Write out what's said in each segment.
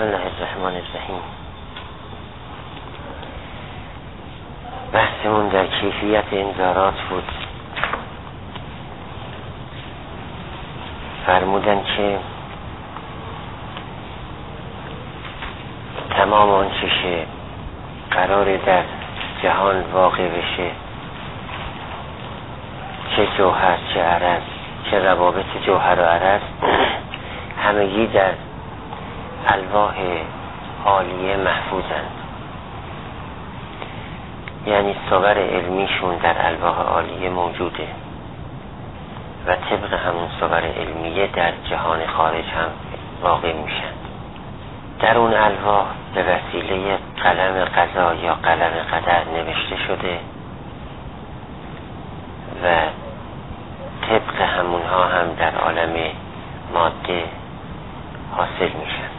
بسم الله الرحمن الرحیم. بحثمون در کیفیت انذارات بود. فرمودن که تمام آنچه قرار در جهان واقع بشه، چه جوهر چه عرض، چه روابط جوهر و عرض، همگی در الواح عالیه محفوظند. یعنی صور علمیشون در الواح عالیه موجوده و طبق همون صور علمیه در جهان خارج هم واقع میشن. در اون الواح به وسیله قلم قضا یا قلم قدر نوشته شده و طبق همونها هم در عالم ماده حاصل میشن.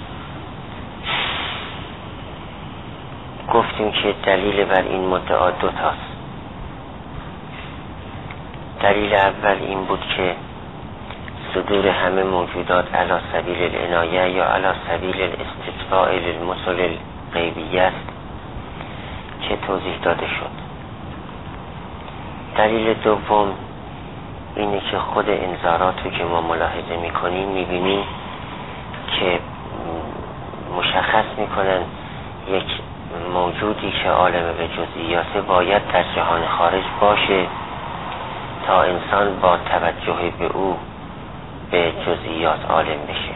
گفتیم که دلیل بر این مدعا دوتاست. دلیل اول این بود که صدور همه موجودات علی سبیل العنایه یا علی سبیل الاستطلاع للمثل الغیبیه است که توضیح داده شد. دلیل دوم اینه که خود انذاراتی که ما ملاحظه میکنیم میبینیم که مشخص میکنن یک موجودی که عالم به جزئیات باید در جهان خارج باشه تا انسان با توجه به او به جزئیات عالم بشه.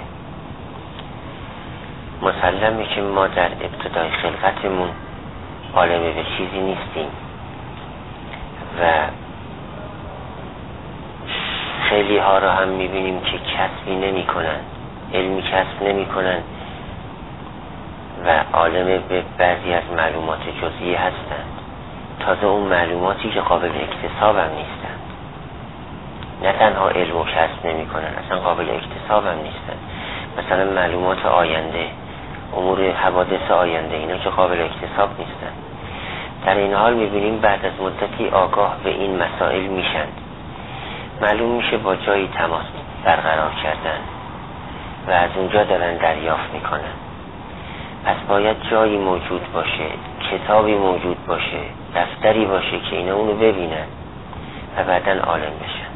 مسلمه که ما در ابتدای خلقتمون عالم به چیزی نیستیم و خیلی ها را هم میبینیم که کسبی نمی کنن، علمی کسب نمی کنن و عالم به بعضی از معلومات جزئی هستند. تازه اون معلوماتی که قابل اکتساب هم نیستند. نه تنها علم و کسب نمی کنن، اصلا قابل اکتساب هم نیستند. مثلا معلومات آینده، امور حوادث آینده، اینا که قابل اکتساب نیستند. در این حال میبینیم بعد از مدتی آگاه به این مسائل میشن. معلوم میشه با جایی تماس برقرار کردن و از اونجا دارن دریافت میکنن. پس باید جایی موجود باشه، کتابی موجود باشه، دفتری باشه که اینا اونو ببینن و بعدن عالم بشن.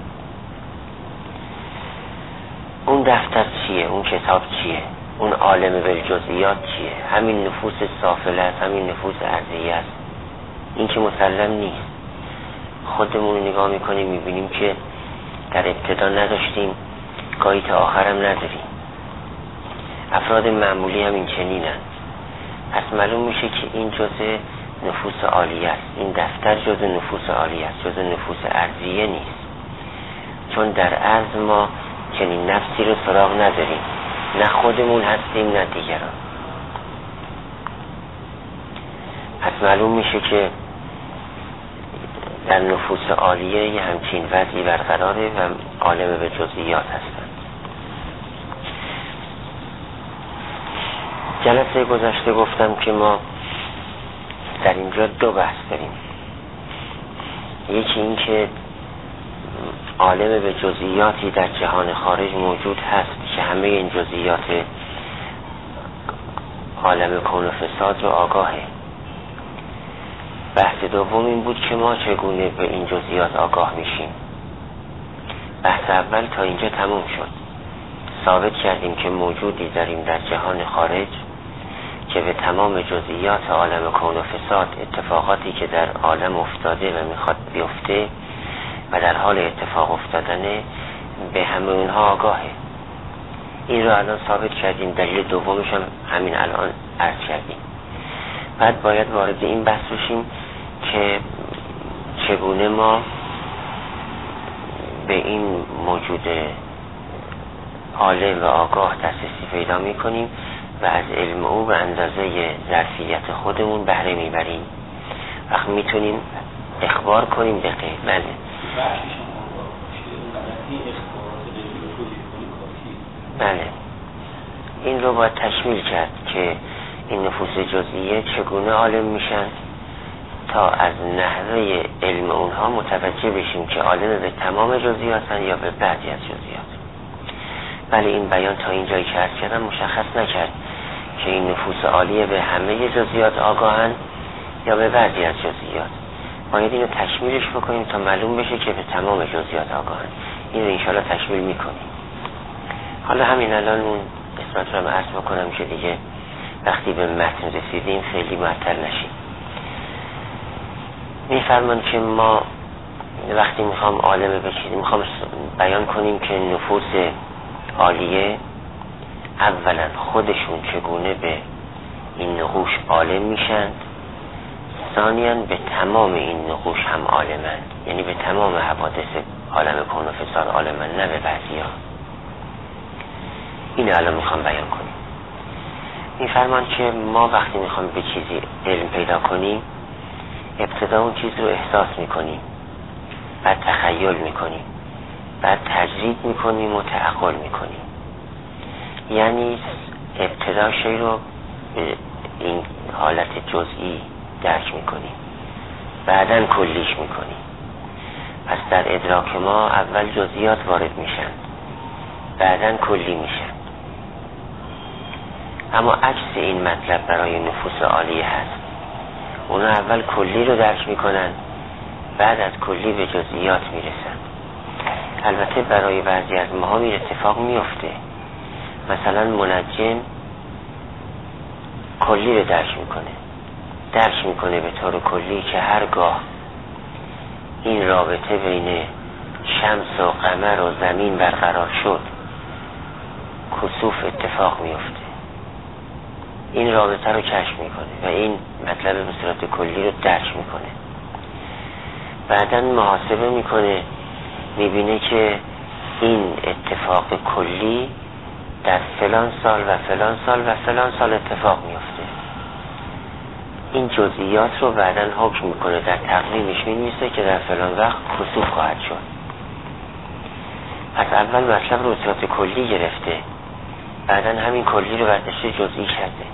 اون دفتر چیه؟ اون کتاب چیه؟ اون عالم بالجزئیات چیه؟ همین نفوس سافله است، همین نفوس ارضیه است. این که مسلم نیست. خودمون نگاه میکنیم میبینیم که در ابتدا نداشتیم، گاهی تا آخرم نداریم. افراد معمولی هم این چنینن. پس معلوم میشه که این جزء نفوس عالیه است. این دفتر جزء نفوس عالیه است، جزء نفوس ارضیه نیست. چون در عرض ما چنین نفسی رو سراغ نداریم، نه خودمون هستیم نه دیگران. پس معلوم میشه که در نفوس عالیه یه همچین وضعی برقراره و عالم به جزئیات هستند. جلسه گذشته گفتم که ما در اینجا دو بحث داریم. یکی این که عالم به جزئیاتی در جهان خارج موجود هست که همه این جزئیات عالم کون و فساد رو آگاهه. بحث دوم این بود که ما چگونه به این جزئیات آگاه میشیم. بحث اول تا اینجا تموم شد. ثابت کردیم که موجودی داریم در جهان خارج که به تمام جزئیات عالم کون و فساد، اتفاقاتی که در عالم افتاده و میخواد بیفته و در حال اتفاق افتادنه، به همه اونها آگاهه. این رو الان ثابت کردیم. دلیل دومش هم همین الان عرض کردیم. بعد باید وارد این بحث بشیم که چگونه ما به این موجود عالم و آگاه دسترسی پیدا میکنیم و از علم او به اندازه ظرفیت خودمون بهره میبریم. وقت میتونیم اخبار کنیم به غیر. بله، این رو باید تشمیل کرد که این نفوس جزئیه چگونه عالم میشن تا از نحوه علم اونها متوجه بشیم که عالم به تمام جزئیاتن یا به بعضی از جزئیات. بله این بیان تا اینجایی که عرض کردم مشخص نکرد که این نفوس عالیه به همه جزئیات آگاهن یا به بعضی از جزئیات. باید اینو تکمیلش بکنیم تا معلوم بشه که به تمام جزئیات آگاهن. اینو انشاءالله تکمیل میکنیم. حالا همین الان اون قسمت رو عرض بکنم که دیگه وقتی به متن رسیدیم خیلی معطل نشیم. میفرمان که ما وقتی میخوام عالم بچینیم، میخوام بیان کنیم که نفوس عالیه اولا خودشون چگونه به این نقوش عالم میشن، ثانیاً به تمام این نقوش هم عالمن، یعنی به تمام حوادث عالم کون و فساد عالمن، نه به بعضی‌ها. اینو الان میخوام بیان کنیم. میفرمان که ما وقتی میخوام به چیزی علم پیدا کنیم، ابتدا اون چیز رو احساس میکنیم، بعد تخیل میکنیم، بعد تجرید میکنیم و تعقل میکنیم. یعنی ابتدا شی رو به این حالت جزئی درک میکنیم، بعداً کلیش میکنیم. پس در ادراک ما اول جزئیات وارد میشن، بعداً کلی میشن. اما عکس این مطلب برای نفوس عالیه هست. اونا اول کلی رو درک میکنن، بعد از کلی به جزئیات میرسن. البته برای بعضی از ماها این اتفاق میفته. مثلا منجم کلی رو درک میکنه به طور کلی که هرگاه این رابطه بین شمس و قمر و زمین برقرار شد، کسوف اتفاق میفته. این رابطه رو کشف میکنه و این مطلب به صورت کلی رو درک میکنه. بعداً محاسبه میکنه، میبینه که این اتفاق کلی در فلان سال و فلان سال و فلان سال اتفاق میفته. این جزئیات رو بعداً حکم میکنه، در تقویمش مینویسه که در فلان وقت کسوف خواهد شد. پس اول مطلب رو به صورت کلی گرفته، بعداً همین کلی رو برداشته جزئی کرده.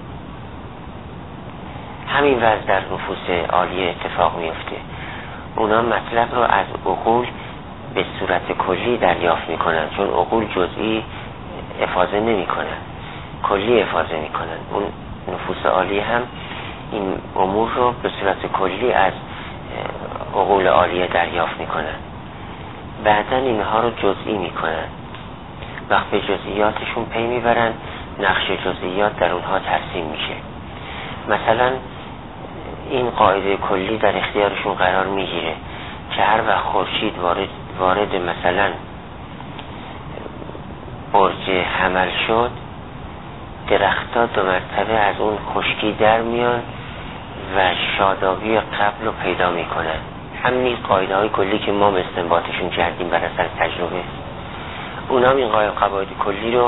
همین وضع در نفوس عالیه اتفاق میفته. اونا مطلب رو از عقول به صورت کلی دریافت میکنن، چون عقول جزئی افاضه نمیکنن، کلی افاضه میکنن. اون نفوس عالیه هم این امور رو به صورت کلی از عقول عالیه دریافت میکنن، بعدن اینها رو جزئی میکنن. وقت به جزئیاتشون پی میبرن، نقش جزئیات در اونها ترسیم میشه. مثلا این قاعده کلی در اختیارشون قرار میگیره که هر وقت خورشید وارد مثلا برج حمل شد، درخت‌ها 2 مرتبه از اون خشکی در میان و شادابی قبل رو پیدا میکنن. همین قاعده های کلی که ما استنباطشون کردیم بر اثر تجربه، اونا هم این قواعد کلی رو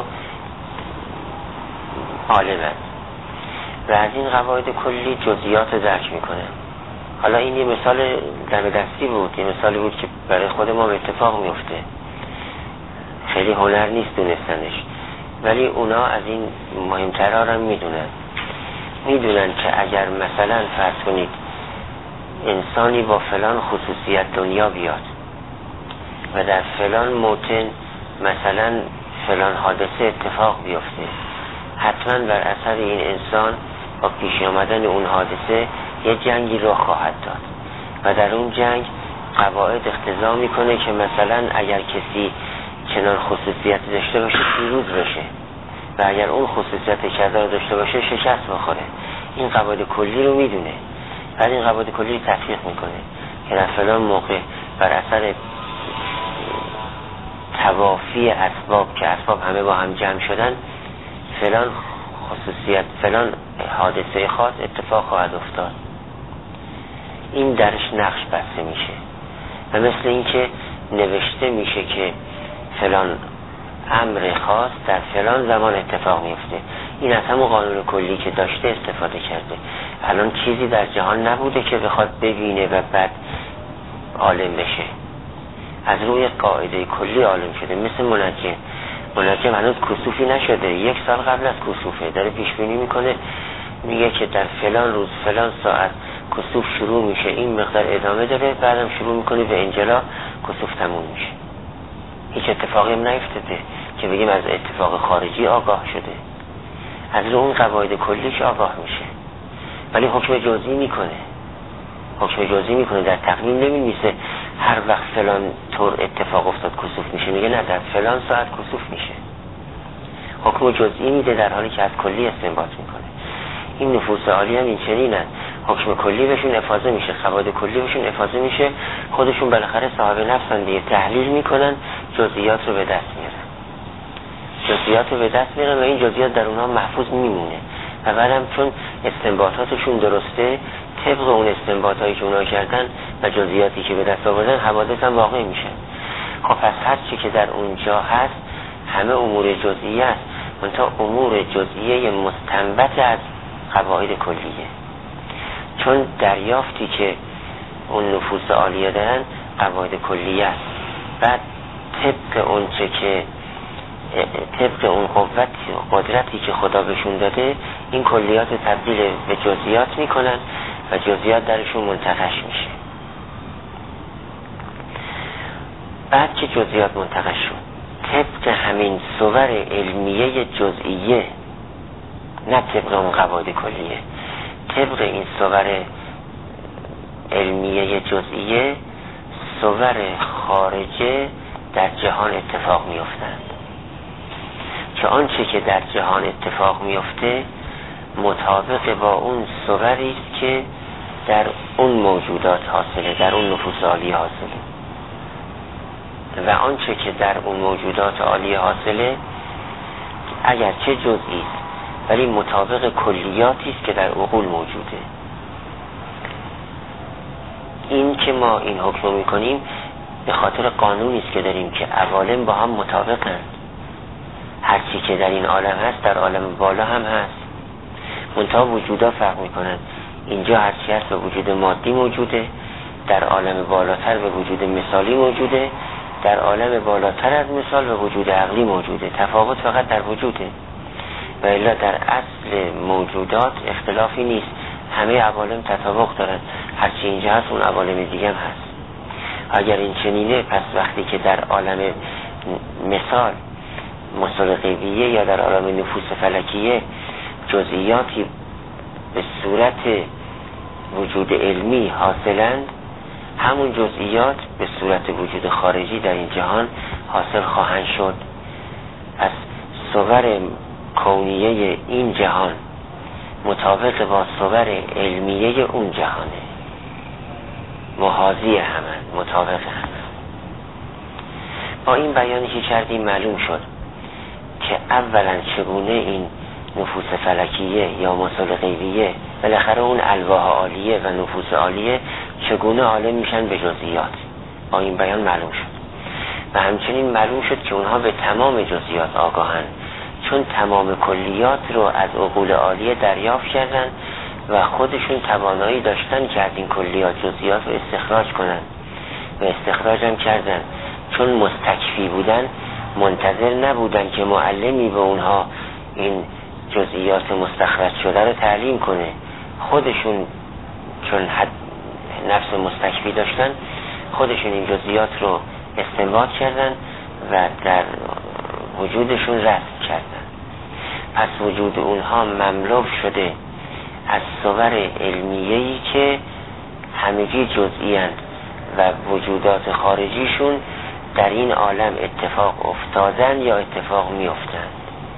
عالمن و از این قواعد کلی جزئیات رو درک میکنن. حالا این یه مثال دم دستی بود، یه مثالی بود که برای خود ما اتفاق میفته، خیلی هنر نیست دونستنش، ولی اونا از این مهمترها رو میدونن که اگر مثلا فرض کنید انسانی با فلان خصوصیت دنیا بیاد و در فلان موطن مثلا فلان حادثه اتفاق بیفته، حتما بر اثر این انسان با پیش آمدن اون حادثه یه جنگی رخ خواهد داد و در اون جنگ قواعد اقتضا میکنه که مثلا اگر کسی چنان خصوصیت داشته باشه پیروز بشه و اگر اون خصوصیت کذا رو داشته باشه شکست بخوره. این قواعد کلی رو میدونه، بعد این قواعد کلی رو تطبیق میکنه که در فلان موقع بر اثر توافی اسباب که اسباب همه با هم جمع شدن فلان خصوصیت فلان حادثه خاص اتفاق خواهد افتاد. این درش نقش بسته میشه و مثل این که نوشته میشه که فلان امر خاص در فلان زمان اتفاق میفته. این از همون قانون کلی که داشته استفاده کرده. الان چیزی در جهان نبوده که بخواد ببینه و بعد عالم بشه، از روی قاعده کلی عالم شده. مثل منجم هنوز کسوفی نشده، 1 سال قبل از کسوفه داره پیش بینی میکنه، میگه که در فلان روز فلان ساعت کسوف شروع میشه، این مقدار ادامه داره، بعدم شروع میکنه به انجلا، کسوف تموم میشه. هیچ اتفاقی هم نیفتاده، که بگیم از اتفاق خارجی آگاه شده، از رو اون قواعد کلیش آگاه میشه، ولی حکم جزئی میکنه. در تقویم نمی‌نویسه هر وقت فلان طور اتفاق افتاد کسوف میشه، میگه نه در فلان ساعت کسوف میشه. حکم جزئی میده در حالی که از کلی استنباط میکنه. این نفوس عالی هم این چنینن، حکم کلی بهشون افاضه میشه، قواعد کلی بهشون افاضه میشه، خودشون بالاخره صاحب نفسن دیگه، تحلیل میکنن، جزئیات رو به دست میارن و این جزئیات در اونها محفوظ میمونه و بعدم چون استنباطاتشون درسته، طبق اون استنباطایی که اونها کردن و جزئیاتی که به دست آوردن، حوادث هم واقع میشه. خب پس هر چی که در اونجا هست همه امور جزئیه است، منتها امور جزئیه مستنبت از قواعد کلیه، چون دریافتی که اون نفوس عالیه دارن قواعد کلیه است. بعد طبق اون قدرتی که خدا بهشون داده این کلیات تبدیل به جزئیات میکنن و جزئیات درشون منتقش میشه. بعد که جزئیات منتقش شد، طبق همین صور علمیه جزئیه، نه طبق اون قواعد کلیه، طبق این صور علمیه جزئیه صور خارجه در جهان اتفاق میافتند، که آنچه که در جهان اتفاق میفته مطابق با اون صوری است که در اون موجودات حاصله، در اون نفوس عالی حاصله، و آنچه که در اون موجودات عالی حاصله اگر چه جزئی است ولی مطابق کلیاتی است که در عقول موجوده. این که ما این حکم میکنیم به خاطر قانونی است که داریم که عوالم با هم مطابقند، هر چی که در این عالم هست در عالم بالا هم هست، منتها وجودا فرق میکنن. اینجا هر چی هست به وجود مادی موجوده، در عالم بالاتر به وجود مثالی موجوده، در عالم بالاتر از مثال به وجود عقلی موجوده. تفاوت فقط در وجوده و الا در اصل موجودات اختلافی نیست، همه عوالم تطابق دارن، هر چی اینجا هست اون عوالم دیگه هم هست. اگر این چنینه، پس وقتی که در عالم مثال مثال غیبیه یا در عالم نفوس فلکیه جزئیاتی به صورت وجود علمی حاصلند، همون جزئیات به صورت وجود خارجی در این جهان حاصل خواهند شد. از صور کونیه این جهان مطابق با صور علمیه اون جهانه، محاذی همن، مطابق همن. با این بیانی که کردیم معلوم شد که اولا چگونه این نفوس فلکیه یا مثال غیبیه بالاخره اون الواح عالیه و نفوس عالیه چگونه عالم میشن به جزئیات. با این بیان معلوم شد و همچنین معلوم شد که اونها به تمام جزئیات آگاهن، چون تمام کلیات رو از عقول عالیه دریافت کردن و خودشون توانایی داشتن که از این کلیات جزئیات رو استخراج کنن و استخراج هم کردن. چون مستکفی بودن منتظر نبودن که معلمی به اونها این جزئیات مستخرج شده رو تعلیم کنه، خودشون چون نفس مستکفی داشتن خودشون این جزئیات رو استنباط کردن و در وجودشون رسم کردن. پس وجود اونها مملو شده از صور علمیه‌ای که همگی جزئی اند و وجودات خارجیشون در این عالم اتفاق افتادن یا اتفاق می افتند.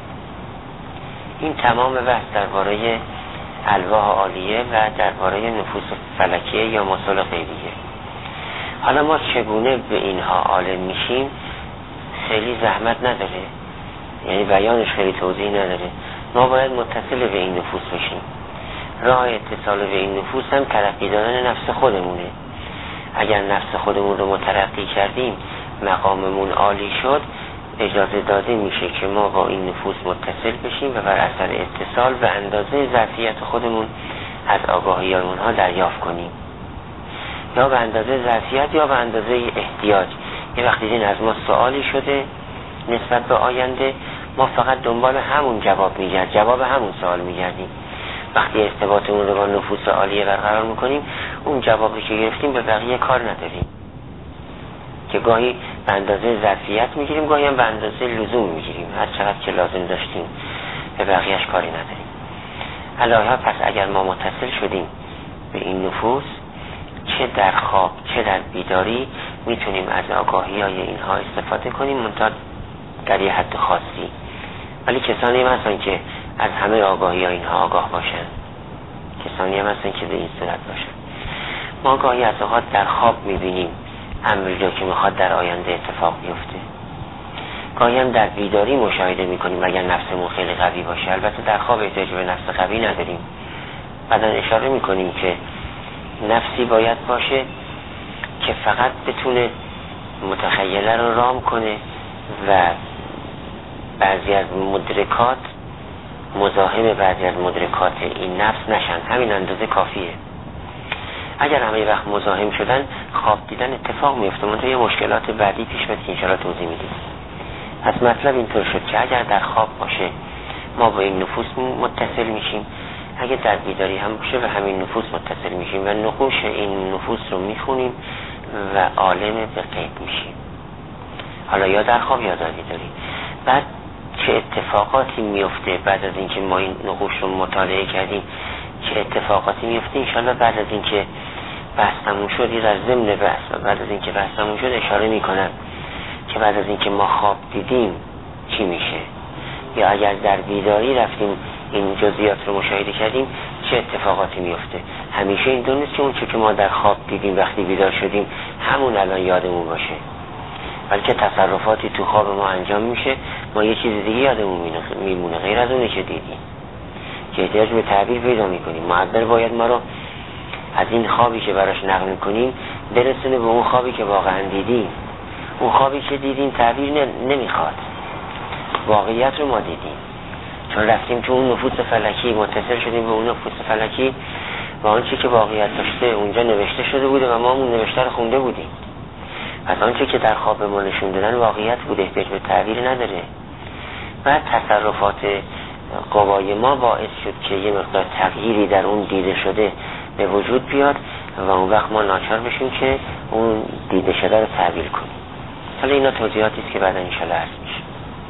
این تمام بحث درباره الواح عالیه و درباره نفوس فلکیه یا مثال غیبیه. حالا ما چگونه به اینها عالم میشیم خیلی زحمت نداره، یعنی بیانش خیلی توضیح نداره. ما باید متصل به این نفوس بشیم. راه اتصال به این نفوس هم ترقی دادن نفس خودمونه. اگر نفس خودمون رو مترقی کردیم، مقاممون عالی شد، اجازه داده میشه که ما با این نفوس متصل بشیم و بر اثر اتصال به اندازه ظرفیت خودمون از آگاهی اونها دریافت کنیم، یا به اندازه ظرفیت یا به اندازه احتیاج. یه وقتی دین از ما سوالی شده نسبت به آینده، ما فقط دنبال همون جواب همون سوال میگردیم. وقتی ارتباطمون رو با نفوس عالیه برقرار میکنیم، اون جوابی که گرفتیم به بقیه کار نداریم. که گاهی به اندازه ظرفیت میگیریم، گاهی هم به اندازه لزوم میگیریم، هر چقدر که لازم داشتیم، به بقیهش کاری نداریم. الهی پس اگر ما متصل شدیم به این نفوس، چه در خواب چه در بیداری، میتونیم از آگاهی های اینها استفاده کنیم، منتها در یه حد خاصی. ولی کسانی هم هستن که از همه آگاهی ها اینها آگاه باشن، کسانی هم هستن که به این صورت باشن. ما گاهی از اوقات در خواب میبینیم امری رو که میخواد در آینده اتفاق بیفته، گاهی هم در بیداری مشاهده میکنیم اگر نفسمون خیلی قوی باشه. البته در خواب احتیاج به نفس قوی نداریم، بعدا اشاره میکنیم که نفسی باید باشه که فقط بتونه متخیله رو رام کنه و بعضی از مدرکات مزاحم بعضی از مدرکات این نفس نشن، همین اندازه کافیه. اگر همه وقت مزاحم شدن، خواب دیدن اتفاق میفته، منتها یه مشکلات بعدی پیش میاد که انشاءالله توضیح میدیم. پس مطلب اینطور شد که اگر در خواب باشه ما با این نفوس متصل میشیم، اگر در بیداری هم باشه و همین نفوس متصل میشیم و نقوش این نفوس رو میخونیم و عالم به غیب میشیم، حالا یا در خواب یا در بیداری. بعد چه اتفاقاتی میفته بعد از اینکه ما این نقوش رو مطالعه کردیم، چه اتفاقاتی میفته انشاءالله بعد از اینکه بحث تموم شد، یا در ضمن بحث و بعد از اینکه بحث تموم شد اشاره میکنم که بعد از اینکه ما خواب دیدیم چی میشه، یا اگر در بیداری رفتیم این جزئیات رو مشاهده کردیم چه اتفاقاتی میفته. همیشه این نیست که اون چه که ما در خواب دیدیم وقتی بیدار شدیم همون الان یادمون باشه، بلکه تصرفاتی تو خواب ما انجام میشه، ما یه چیز دیگه یادمون میمونه غیر از اونه که دیدیم، که احتیاج به تعبیر پیدا میکنیم. معبر باید ما رو از این خوابی که براش نقل میکنیم برسونه به اون خوابی که واقعا دیدیم. اون خوابی که دیدیم تعبیر نمیخواد، واقعیت رو ما دیدیم، چون رفتیم تو اون نفوس فلکی، متصل شدیم به اون نفوس فلکی و آنچه که واقعیت داشته اونجا نوشته شده بوده و ما اون نوشته رو خونده بودیم. پس آنچه که در خواب ما نشون دادن واقعیت بوده، احتیاج به تعبیر نداره. بعد تصرفات قوای ما باعث شد که یه مقدار تغییری در اون دیده شده به وجود بیاد و اون وقت ما ناچار بشیم که اون دیده شده رو تعبیر کنیم. حالا اینا توضیحاتی است که بعدا انشاءالله عرض میشه.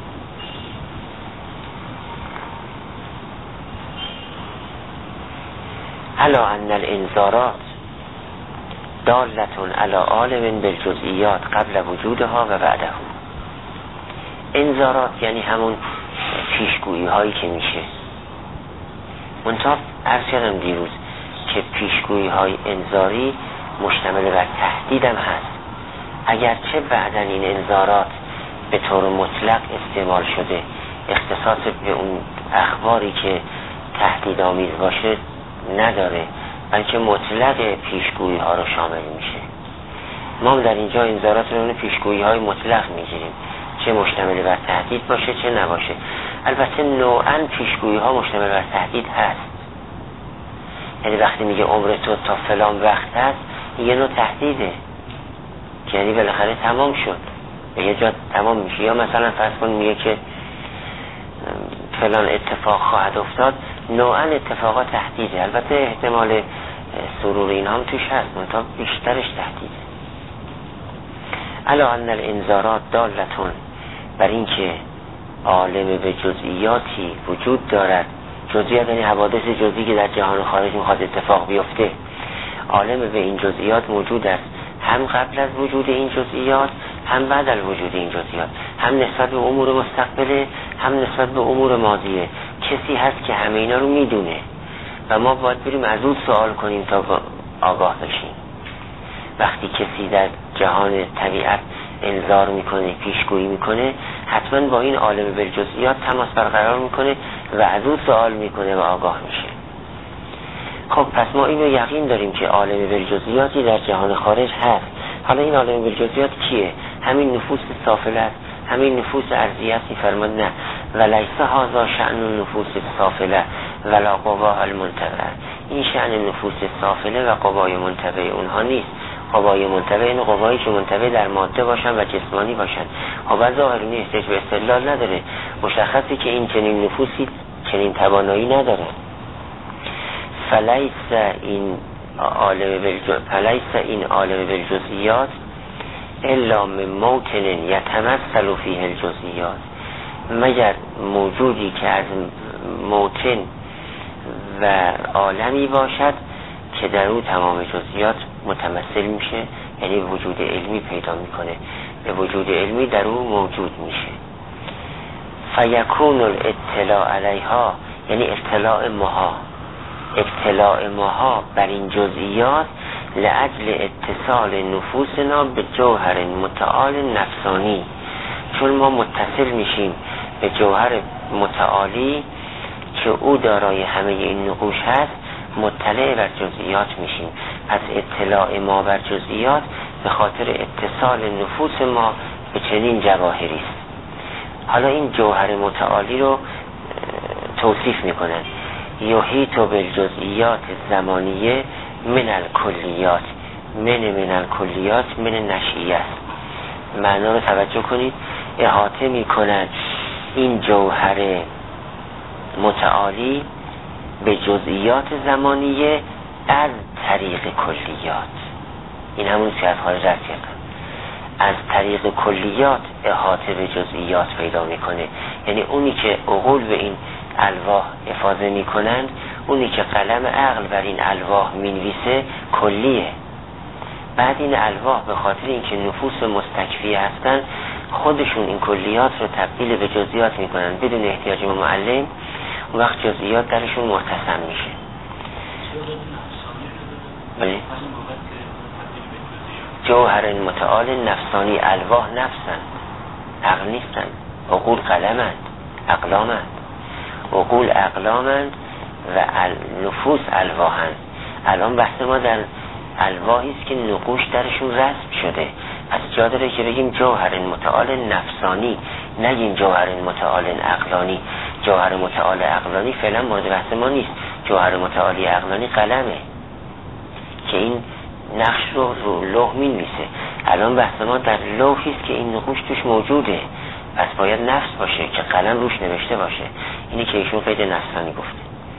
الا ان الانذارات دالتون علی عالم بالجزئیات قبل وجودها و بعده. انذارات یعنی همون پیشگویی هایی که میشه. منتها عرض کردم دیروز که پیشگویی های انذاری مشتمل بر تهدید هم هست. اگرچه بعدن این انذارات به طور مطلق استعمال شده، اختصاص به اون اخباری که تهدید آمیز باشه نداره، بلکه مطلق پیشگویی ها رو شامل میشه. ما در اینجا انذارات رو پیشگویی های مطلق میگیریم، چه مشتمل بر تهدید باشه چه نباشه. البته نوعاً پیشگویی ها مشتمل بر تهدید هست، یعنی وقتی میگه عمر تو تا فلان وقت هست یه نوع تهدیده، یعنی بالاخره تمام شد، به یه جا تمام میشه. یا مثلا فرض کن میگه که فلان اتفاق خواهد افتاد، نوعاً اتفاقات تهدیده. البته احتمال سرور این هم توش هست، منتها بیشترش تهدیده. الا ان الانذارات دالتون بر این که عالم به جزئیاتی وجود دارد. جزئیات یعنی حوادث جزئی که در جهان خارج میخواد اتفاق بیفته. عالم به این جزئیات موجود است، هم قبل از وجود این جزئیات هم بعد از وجود این جزئیات، هم نسبت به امور مستقبله هم نسبت به امور ماضیه. کسی هست که همه اینا رو میدونه و ما باید بریم از اون سوال کنیم تا آگاه بشیم. وقتی کسی در جهان طبیعت انذار میکنه، پیشگویی میکنه، حتما با این عالم بالجزئیات تماس برقرار میکنه و از اون سوال میکنه و آگاه میشه. خب پس ما اینو یقین داریم که عالم بالجزئیاتی در جهان خارج هست. حالا این عالم بالجزئیات کیه؟ همین نفوس سافله است، همین نفوس ارضیه است. فرمود نه ولیس هذا شأن النفوس السافله ولا قواها المنتبه. این شأن نفوس سافله و قوای منتبه اونها نیست. قوای منتبه این قوایی که منتبه در ماده باشن و جسمانی باشن. خب ظاهری احتیاج به استدلال نداره، مشخصی که این چنین نفوسی چنین توانایی نداره. فلیس این عالم بالجزئیات الا من موطن یتمثل فیه الجزئیات، مگر موجودی که از موطن و عالمی باشد که در او تمام جزئیات متمثل میشه، یعنی وجود علمی پیدا میکنه، به وجود علمی در او موجود میشه. فیکون الاطلاع علیها، یعنی اطلاع ماها بر این جزئیات لاجل اتصال نفوسنا به جوهر متعال نفسانی، چون ما متصل میشیم به جوهر متعالی که او دارای همه این نقوش هست، مطلع بر جزئیات میشیم. پس اطلاع ما بر جزئیات به خاطر اتصال نفوس ما به چنین جواهری است. حالا این جوهر متعالی رو توصیف میکنن. یحیط بالجزئیات الزمانیه من الکلیات، من الکلیات من نشئیه است. معنا رو توجه کنید. احاطه میکنن این جوهر متعالی به جزئیات زمانیه از طریق کلیات. این همون که از خارج رد کردن، از طریق کلیات احاطه به جزئیات پیدا میکنه. یعنی اونی که عقول به این الواح افاضه میکنن، اونی که قلم عقل بر این الواح مینویسه کلیه. بعد این الواح به خاطر اینکه نفوس مستکفیه هستن، خودشون این کلیات رو تبدیل به جزئیات میکنن بدون احتیاج به معلم. اون وقت جزئیات درشون مرتسم میشه. جوهر متعال نفسانی، الواح نفسن، عقل نیستن. عقول قلمند، اقلامند. عقول اقلامند و نفوس الواحند. الان بحث ما در الواحی است که نقوش درشون رسم شده. پس جا داره که بگیم جوهر متعال نفسانی، نگیم جوهر متعال عقلانی. جوهر متعال عقلانی فعلا مورد بحث ما نیست. جوهر متعالی عقلانی قلمه که این نقش رو لوح می‌نویسه. الان بحث ما در لوحی است که این نقوش توش موجوده، پس باید نفس باشه که قلم روش نوشته باشه. اینی که ایشون قید نفسانی گفته.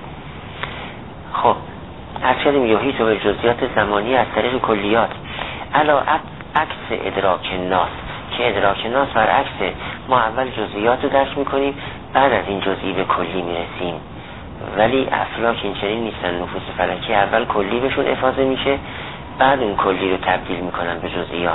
خب هر کردیم یحیط بالجزئیات زمانی از طریق کلیات علا عکس ادراک ناس، که ادراک ناس برعکسه. ما اول جزئیات رو درک میکنیم، بعد از این جزئی به کلی میرسیم. ولی افلاک این چنین نیستن. نفوس فلکی اول کلی بهشون افاضه میشه، بعد اون کلی رو تبدیل میکنن به جزئیات.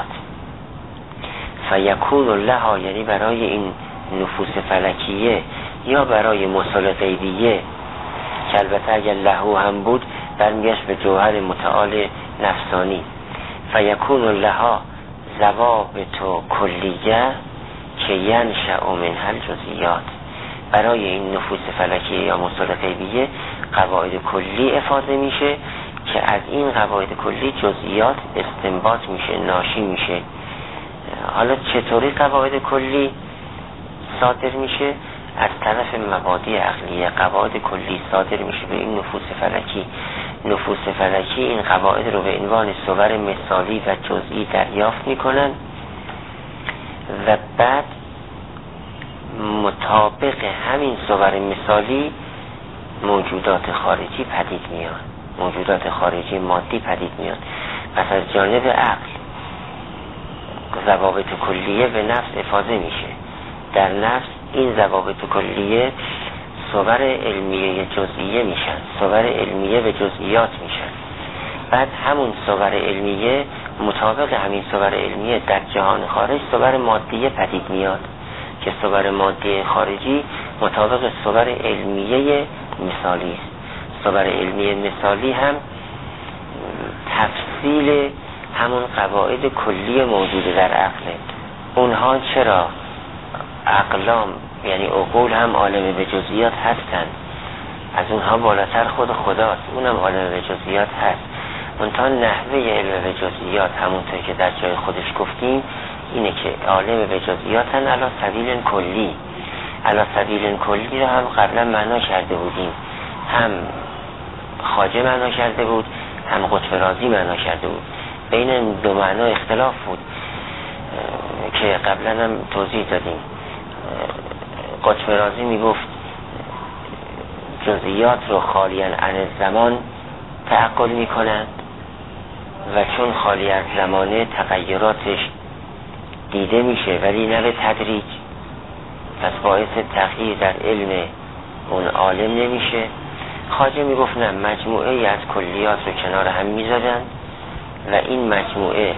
فیکون لها، یعنی برای این نفوس فلکیه یا برای مسال غیبیه که البته اگر لهو هم بود برمیگشت به جوهر متعال نفسانی. فیکون لها ضوابط کلیه که ینشأ منها الجزئیات، برای این نفوس فلکیه یا مسال غیبیه قواعد کلی افاضه میشه که از این قواعد کلی جزئیات استنباط میشه، ناشی میشه. حالا چطوری قواعد کلی صادر میشه؟ از طرف مبادی عقلیه. قواعد کلی صادر میشه به این نفوس فلکی. نفوس فلکی این قواعد رو به عنوان صور مثالی و جزئی دریافت میکنن و بعد مطابق همین صور مثالی موجودات خارجی پدید میان، موجودات خارجی مادی پدید میان. پس از جانب عقل ضوابط کلیه به نفس افاضه میشه. در نفس این ضوابط کلیه صور علمیه جزئیه میشن، صور علمیه به جزئیات میشن. بعد همون صور علمیه مطابق همین صور علمیه در جهان خارج صور مادیه پدید میاد که صور مادی خارجی مطابق صور علمیه مثالی است. صور علمیه مثالی هم تفصیل همون قواعد کلی موجود در عقله. اونها چرا اقلام یعنی عقول هم عالم به جزئیات هستند، از اونها بالاتر خود خداست، اونم عالم به جزئیات هست. منتها نحوه علم به جزئیات همونطور که در جای خودش گفتیم اینه که عالم به جزئیاتن علی سبیل کلی. علی سبیل کلی رو هم قبلا معنا کرده بودیم، هم خواجه معنا کرده بود، هم قطب رازی معنا کرده بود. بین دو معنا اختلاف بود که قبلا هم توضیح دادیم. قطب رازی میگفت جزئیات رو خالیاً عن زمان تعقل میکنند و چون خالی از زمانه تغییراتش دیده میشه ولی نه به تدریج، پس باعث تغییر در علم اون عالم نمیشه. خواجه میگفت نه، مجموعه ای از کلیات رو کنار هم میذارن و این مجموعه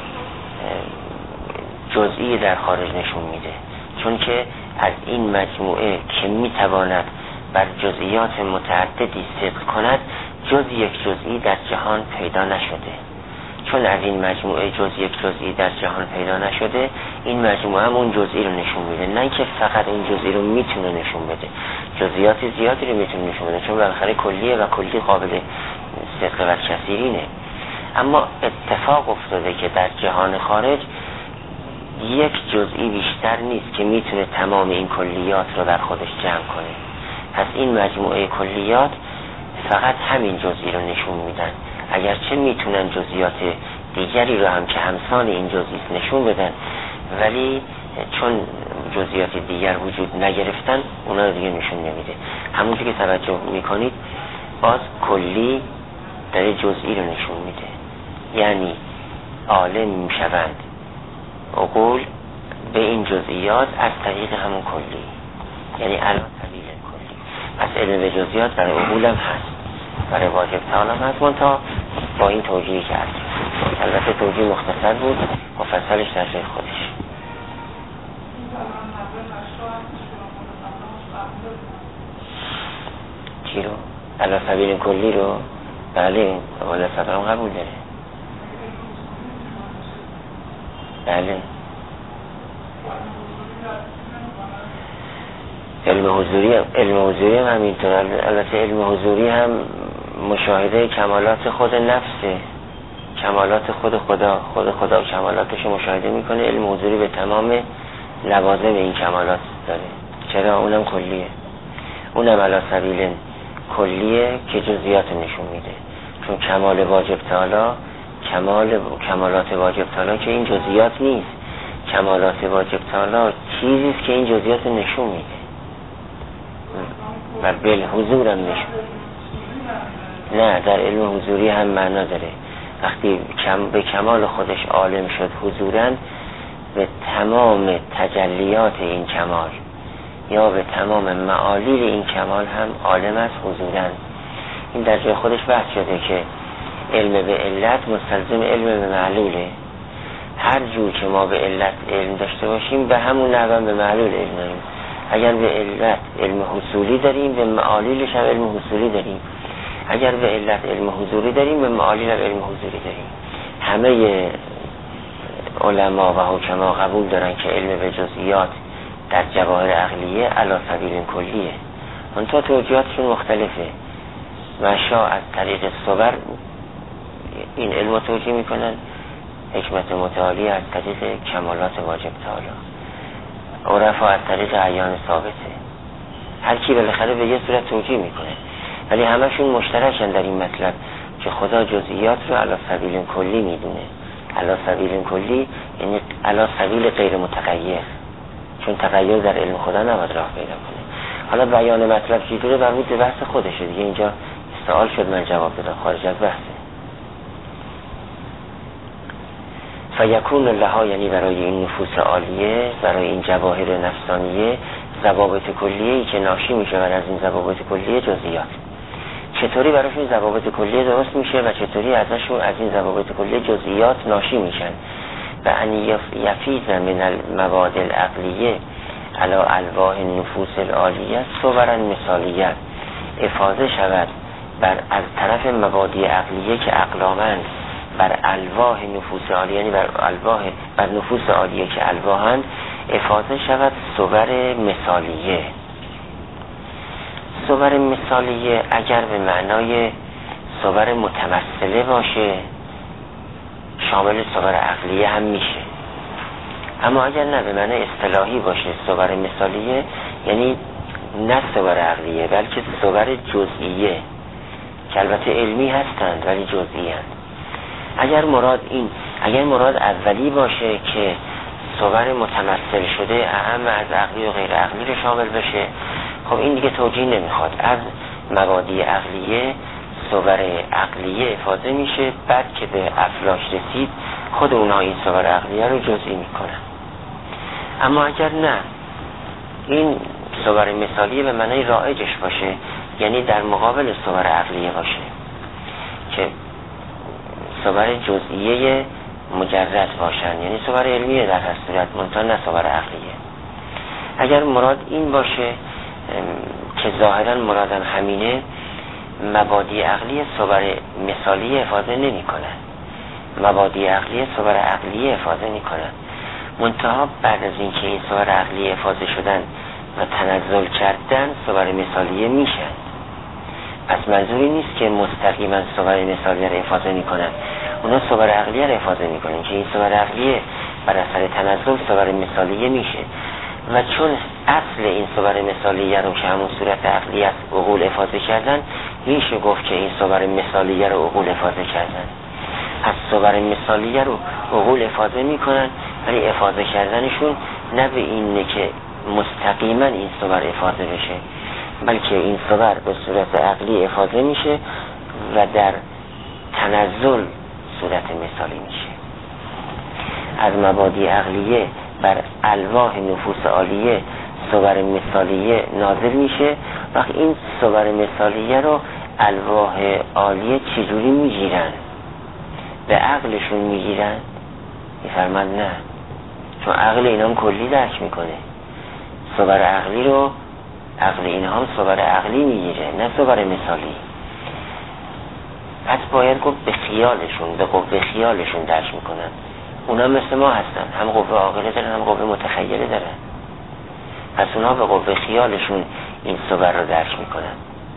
جزئی در خارج نشون میده، چون که از این مجموعه که میتواند بر جزئیات متعددی صدق کند جز یک جزئی در جهان پیدا نشده. چون از این مجموعه یک جزئی در جهان پیدا نشده، این مجموعه هم اون جزئی رو نشون میده، نه که فقط این جزئی رو میتونه نشون بده، جزئیات زیادی رو میتونه نشون بده، چون بالاخره کلیه و کلی قابل صدق و کثیرینه. اما اتفاق افتاده که در جهان خارج یک جزئی بیشتر نیست که میتونه تمام این کلیات رو در خودش جمع کنه. پس این مجموعه کلیات فقط همین جزئی رو نشون میدن، اگرچه میتونن جزئیات دیگری رو هم که همسان این جزئی نشون بدن، ولی چون جزئیات دیگر وجود نگرفتن اونا رو دیگه نشون نمیده. همونطور که توجه میکنید باز کلی در جزئی رو نشون میده، یعنی عالم میشوند عقول به این جزئیات از طریق همون کلی، یعنی الان طبیل کلی. پس علم به جزئیات برای عقول هم هست، برای واجب تعالی هم هست، منتها با این توجیهی کرد. البته توجیه مختصر بود، مفصلش در جای خودش. چی رو؟ علی سبیل کلی رو؟ بله، اول سلام قبول داره. بله. علم حضوری هم همینطور. البته علم حضوری هم مشاهده کمالات خود نفسه، کمالات خود خدا و کمالاتش رو مشاهده میکنه. علم حضوری به تمام لوازم این کمالات داره. چرا؟ اونم کلیه، اونم علی سبیل کلیه که جزئیات نشون میده، چون کمال واجب تعالی، کمالات واجب تعالی که این جزئیات نیست، کمالات واجب تعالی چیزیست که این جزئیات نشون میده و بالحضور هم نشون. نه، در علم حضوری هم معنا داره. وقتی به کمال خودش عالم شد حضوراً، به تمام تجلیات این کمال یا به تمام معالیل این کمال هم عالم است حضوراً. این در جای خودش بحث شده که علم به علت مستلزم علم به معلوله. هر جور که ما به علت علم داشته باشیم به همون نحو به معلول علم داریم. اگر به علت علم حصولی داریم به معالیلش هم علم حصولی داریم، اگر به علت علم حضوری داریم به معالیل هم علم حضوری داریم. همه علما و حکما قبول دارن که علم به جزئیات در جواهر عقلیه علی سبیل کلیه، منتها توجیهاتشون مختلفه. مشا از طریق صبر این علم توجیه میکنن، حکمت متعالی از طریق کمالات واجب تعالی، عرفا از طریق عیان ثابته. هر کی بالاخره به یه صورت توجیه میکنه، ولی همشون مشترکن در این مطلب که خدا جزئیات رو علی سبیل کلی میدونه. علی سبیل کلی یعنی علی سبیل غیر متغیر، چون تغییر در علم خدا نباید راه پیدا کنه. حالا بیان مطلب چیزی رو مربوط به بحث خودشه دیگه، اینجا سوال شد من جواب بدم، خارج از بحثه. فیکون لها، یعنی برای این نفوس عالیه، برای این جواهر نفسانیه، ضوابط کلیه‌ای که ناشی میشه و از این ضوابط کلیه جزئیات. چطوری براشون ضوابط کلیه درست میشه و چطوری ازشون از این ضوابط کلیه جزئیات ناشی میشن؟ و ان یفیض من المواد العقلیه علی الواح النفوس العالیه صورا مثالیه، افاضه شود بر از طرف مبادی عقلیه که عقلامند بر الواح نفوس عالیه، یعنی بر نفوس عالیه که الواحند، افاضه شود صور مثالیه. صور مثالیه اگر به معنای صور متمثله باشه شامل صور عقلیه هم میشه، اما اگر نه به معنای اصطلاحی باشه صور مثالیه یعنی نه صور عقلیه بلکه صور جزئیه که البته علمی هستند ولی جزئی هستند. اگر مراد اولی باشه که صور متمثل شده اعم از عقلی و غیر عقلی رو شامل بشه، خب این دیگه توجیه نمیخواد. از مبادی عقلیه صور عقلیه افاضه میشه، بعد که به افلاک رسید خود اونها این صور عقلیه رو جزئی میکنن. اما اگر نه این صور مثالی به معنای رایجش باشه، یعنی در مقابل صور عقلیه باشه که صور جزئیه مجرد باشن، یعنی صور علمیه در هر صورت، منتها نه صور عقلیه. اگر مراد این باشه که ظاهرا مرادم همینه، مبادی عقلی صور مثالی افاضه نمی کنن، مبادی عقلی صور عقلیه افاضه می کنن، منتها بعد از اینکه این صور عقلیه افاضه شدن و تنزل کردن صور مثالیه میشن. پس منظوری نیست که مستقیما صور مثالیه را افاضه می کنن، اونا صور عقلیه را افاضه می کنن که این صور عقلیه بر اثر تنزل صور مثالیه میشه. و چون اصل این صور مثالیه رو که همون صورت عقلی است عقول افاضه کردن، میشه گفت که این صور مثالیه رو عقول افاضه کردن. پس صور مثالیه رو عقول افاضه میکنن، ولی افاضه کردنشون نه به اینه که مستقیما این صور افاضه بشه، بلکه این صور به صورت عقلی افاضه میشه و در تنزل صورت مثالی میشه. از مبادی عقلیه بر الواح نفوس عالیه صور مثالیه نازل میشه. وقت این صور مثالیه رو الواح عالیه چجوری میگیرن؟ به عقلشون میگیرن؟ میفرماد نه، چون عقل اینا هم کلی درک میکنه. صور عقلی رو عقل اینا هم صور عقلی میگیره، نه صور مثالی. پس باید گفت به خیالشون، به قوه خیالشون درک میکنن. اونا مثل ما هستن، هم قوه عاقله دارن هم قوه متخیله دارن. پس اونا به قوه خیالشون این صور رو درک میکنن.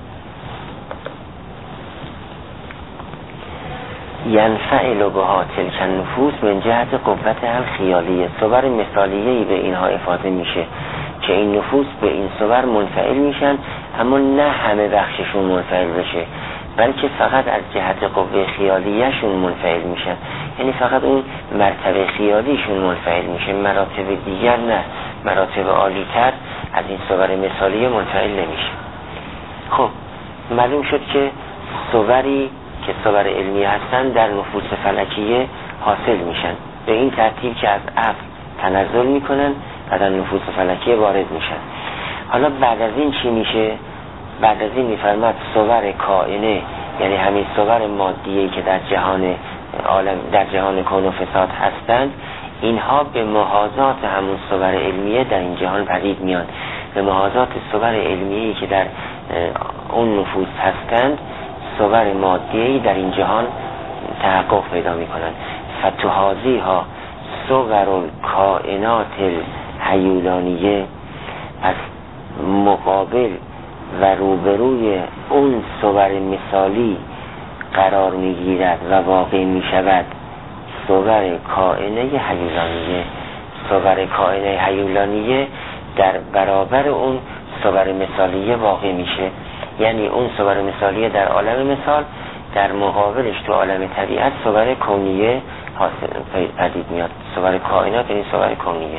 ینفعل بها تلک النفوس من جهت قوت الخیالیه. صور مثالیه‌ای به اینها افاضه میشه که این نفوس به این صور منفعل میشن، اما نه همه بخششون منفعل بشه، بلکه فقط از جهت قوه خیالیه‌شون منفعل میشن، یعنی فقط اون مرتبه خیالیشون منفعل میشه، مراتب دیگر نه، مراتب عالی‌تر از این صور مثالیه منفعل نمیشه. خب معلوم شد که صوری که صور علمی هستن در نفوس فلکیه حاصل میشن به این ترتیب که از عقل تنزل میکنن و در نفوس فلکیه وارد میشن. حالا بعد از این چی میشه؟ بعد از این میفرماد صور کائنه، یعنی همین صور مادیه‌ای که در جهان عالم، در جهان کون و فساد هستند، اینها به محاذات همون صور علمیه در این جهان پدید میان، به محاذات صور علمیه‌ای که در اون نفوس هستند صور مادیه‌ای در این جهان تحقق پیدا میکنند. فتوحازیها صور الکائنات الهیولانیه، از مقابل و روبروی اون صور مثالی قرار میگیرد و واقع میشود صور کائنه هیولانیه. صور کائنه هیولانیه در برابر اون صور مثالیه واقع میشه، یعنی اون صور مثالیه در عالم مثال در مقابلش تو عالم طبیعت صور کونیه حاصل پدید میاد. صور کائنات یعنی صور کونیه.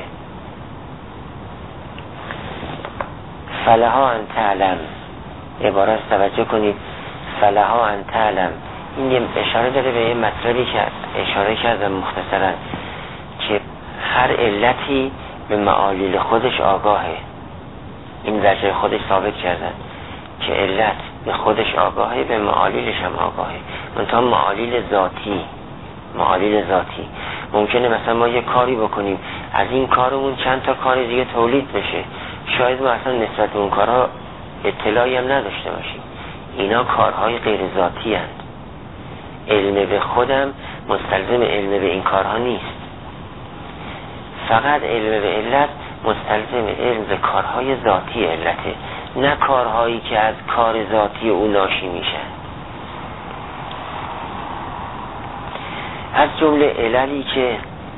فلها ان تعلم، عبارت توجه کنید، فلها ان تعلم، این یه اشاره داره به یه مطلبی که اشاره کردم مختصرا، که هر علتی به معالیل خودش آگاهه. این در جای خودش ثابت کردن که علت به خودش آگاهه، به معالیلش هم آگاهه، منتها معالیل ذاتی. ممکنه مثلا ما یه کاری بکنیم، از این کارمون چند تا کار دیگه تولید بشه، شاید ما اصلا نسبت به اون کارها اطلاعی هم نداشته باشیم. اینا کارهای غیر ذاتی هست. علم به خودم مستلزم علم به این کارها نیست. فقط علم به علت مستلزم علم به کارهای ذاتی علته، نه کارهایی که از کار ذاتی او ناشی میشن. از جمله عللی که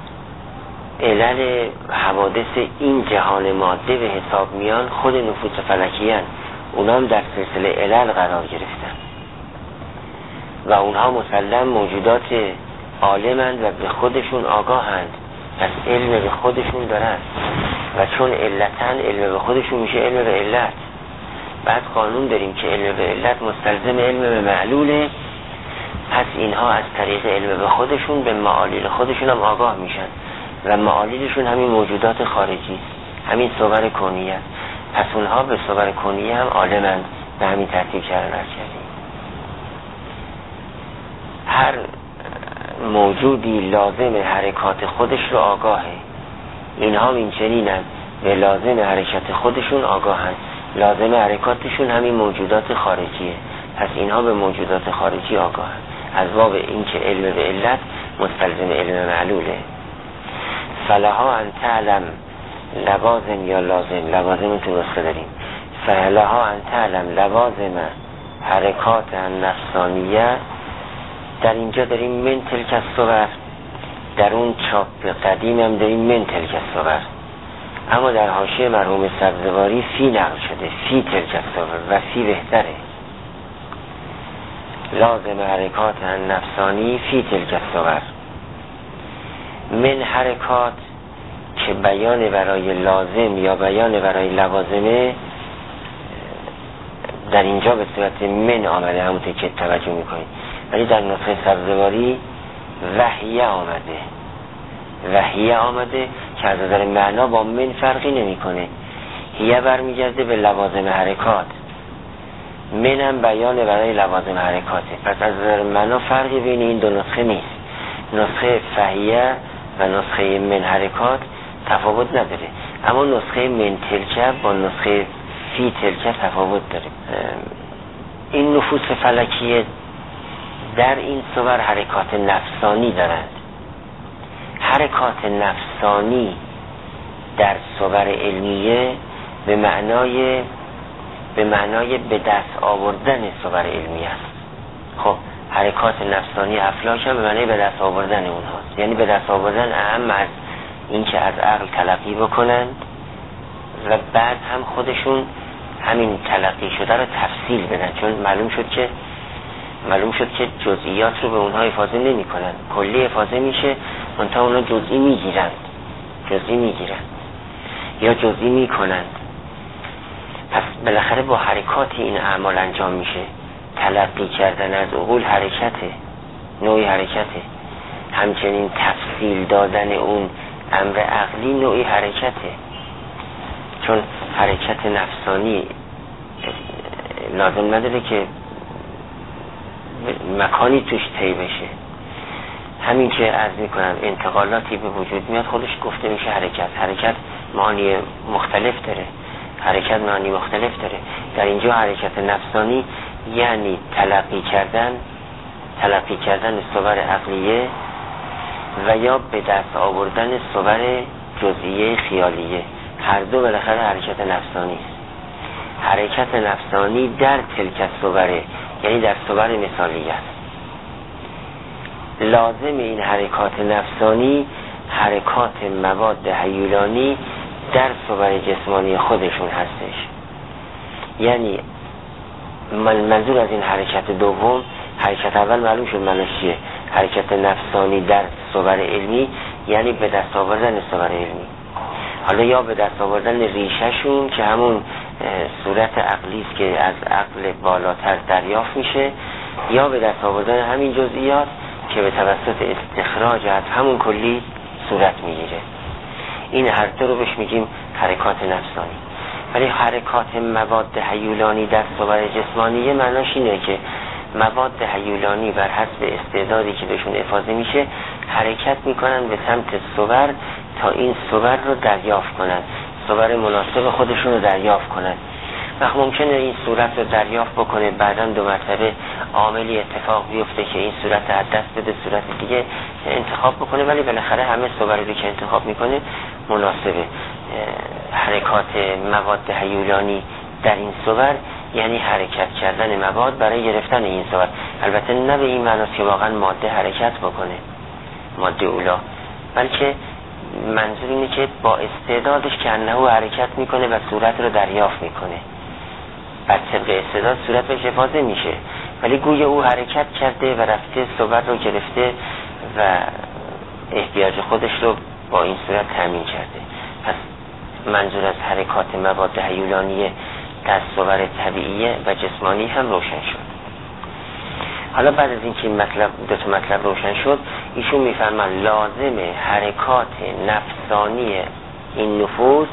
علل حوادث این جهان ماده به حساب میان خود نفوس فلکیان، اونا هم در سلسله علل قرار گرفتن و اونها مسلم موجودات عالمند و به خودشون آگاهند، پس علم به خودشون دارن و چون علتن علم به خودشون میشه علم به علت. بعد قانون داریم که علم به علت مستلزم علم به معلوله، پس اینها از طریق علم به خودشون به معالیل خودشون هم آگاه میشن. و معاللشون همین موجودات خارجی، همین صور کونیه. پس اونها به صور کونیه هم عالمند، به همین ترتیب کردن کردیم. هر موجودی لازم حرکات خودش رو آگاهه. اینها این چنینن، به لازم حرکت خودشون آگاهن. لازم حرکاتشون همین موجودات خارجیه. پس اینها به موجودات خارجی آگاهن، از باب این که علم به علت مستلزم علم معلوله. فلها ان تعلم لوازم یا لازم، لوازم تو نسخه داریم. فلها ان تعلم لوازم حرکات النفسانیه، در اینجا داریم من تلک الصور، در اون چاپ قدیم هم داریم من تلک الصور، اما در حاشیه مرحوم سبزواری فی نقل شده، فی تلک الصور، و فی بهتره. لازم حرکات النفسانی فی تلک الصور، من حرکات که بیان برای لازم یا بیان برای لوازمه در اینجا به صورت من آمده، همونطور که توجه میکنید، ولی در نسخه سبزواری وحیه آمده. وحیه آمده که از نظر معنا با من فرقی نمیکنه. هیه برمیگرده به لوازم حرکات، من هم بیان برای لوازم حرکاته. پس از نظر معنا فرقی بین این دو نسخه نیست. نسخه فحیه و نسخه من حرکات تفاوت نداره، اما نسخه من تلکه با نسخه فی تلکه تفاوت داره. این نفوس فلکیه در این صور حرکات نفسانی دارند. حرکات نفسانی در صور علمیه به معنای به دست آوردن صور علمیه است. خب حرکات نفسانی افلاک هم به معنی به دست آوردن اونهاست، یعنی به دست آوردن اهم از این که از عقل تلقی بکنند و بعد هم خودشون همین تلقی شده رو تفصیل بدن، چون معلوم شد که جزئیات رو به اونها افاضه نمی کنن، کلی افاضه میشه، منتها اونها جزئی میگیرند یا جزئی میکنند. پس بالاخره با حرکات این اعمال انجام میشه. تلقی کردن از عقول حرکته، نوعی حرکته. همچنین تفصیل دادن اون امر عقلی نوعی حرکته، چون حرکت نفسانی لازم نداره که مکانی توش طی بشه. همین که عرض میکنم انتقالاتی به وجود میاد خودش گفته میشه حرکت معانی مختلف داره. در اینجا حرکت نفسانی یعنی تلقی کردن صور عقلیه و یا به دست آوردن صور جزئیه خیالیه. هر دو بالاخره حرکت نفسانی است. حرکت نفسانی در تلک صوره، یعنی در صور مثالیه است. لازم این حرکات نفسانی حرکات مواد هیولانی در صور جسمانی خودشون هستش. یعنی منظور از این حرکت دوم، حرکت اول معلوم شد معناش چیه، حرکت نفسانی در صور علمی یعنی به دست آوردن صور علمی. حالا یا به دست آوردن ریشهشون که همون صورت عقلی است که از عقل بالاتر دریافت میشه، یا به دست آوردن همین جزئیات که به توسط استخراج از همون کلی صورت میگیره. این هر دو رو بهش میگیم حرکات نفسانی. ولی حرکات مواد هیولانی در صور جسمانیه معناش اینه که مواد هیولانی بر حسب استعدادی که بهشون افاضه میشه حرکت میکنن به سمت صور تا این صور رو دریافت کنن، صور مناسب خودشون رو دریافت کنن. وقت ممکنه این صورت رو دریافت بکنه، بعداً دو مرتبه عاملی اتفاق بیفته که این صورت از دست بده، صورت دیگه انتخاب بکنه، ولی بالاخره همه صوری که انتخاب میکنه مناسبه. حرکات مواد هیولانی در این صور یعنی حرکت کردن مواد برای گرفتن این صور. البته نه به این معناست که واقعا ماده حرکت بکنه، ماده اولا، بلکه منظور اینه که با استعدادش که انه حرکت میکنه و صورت رو دریافت میکنه. بعد طبق استعداد صورت بهش افاضه میشه، ولی گویا او حرکت کرده و رفته صور رو گرفته و احتیاج خودش رو با این صورت تامین کرده. پس منظور از حرکات مواد هیولانی در صور طبیعیه و جسمانی هم روشن شد. حالا بعد از اینکه این دو تا مطلب روشن شد، ایشون میفرمان لازم حرکات نفسانی این نفوس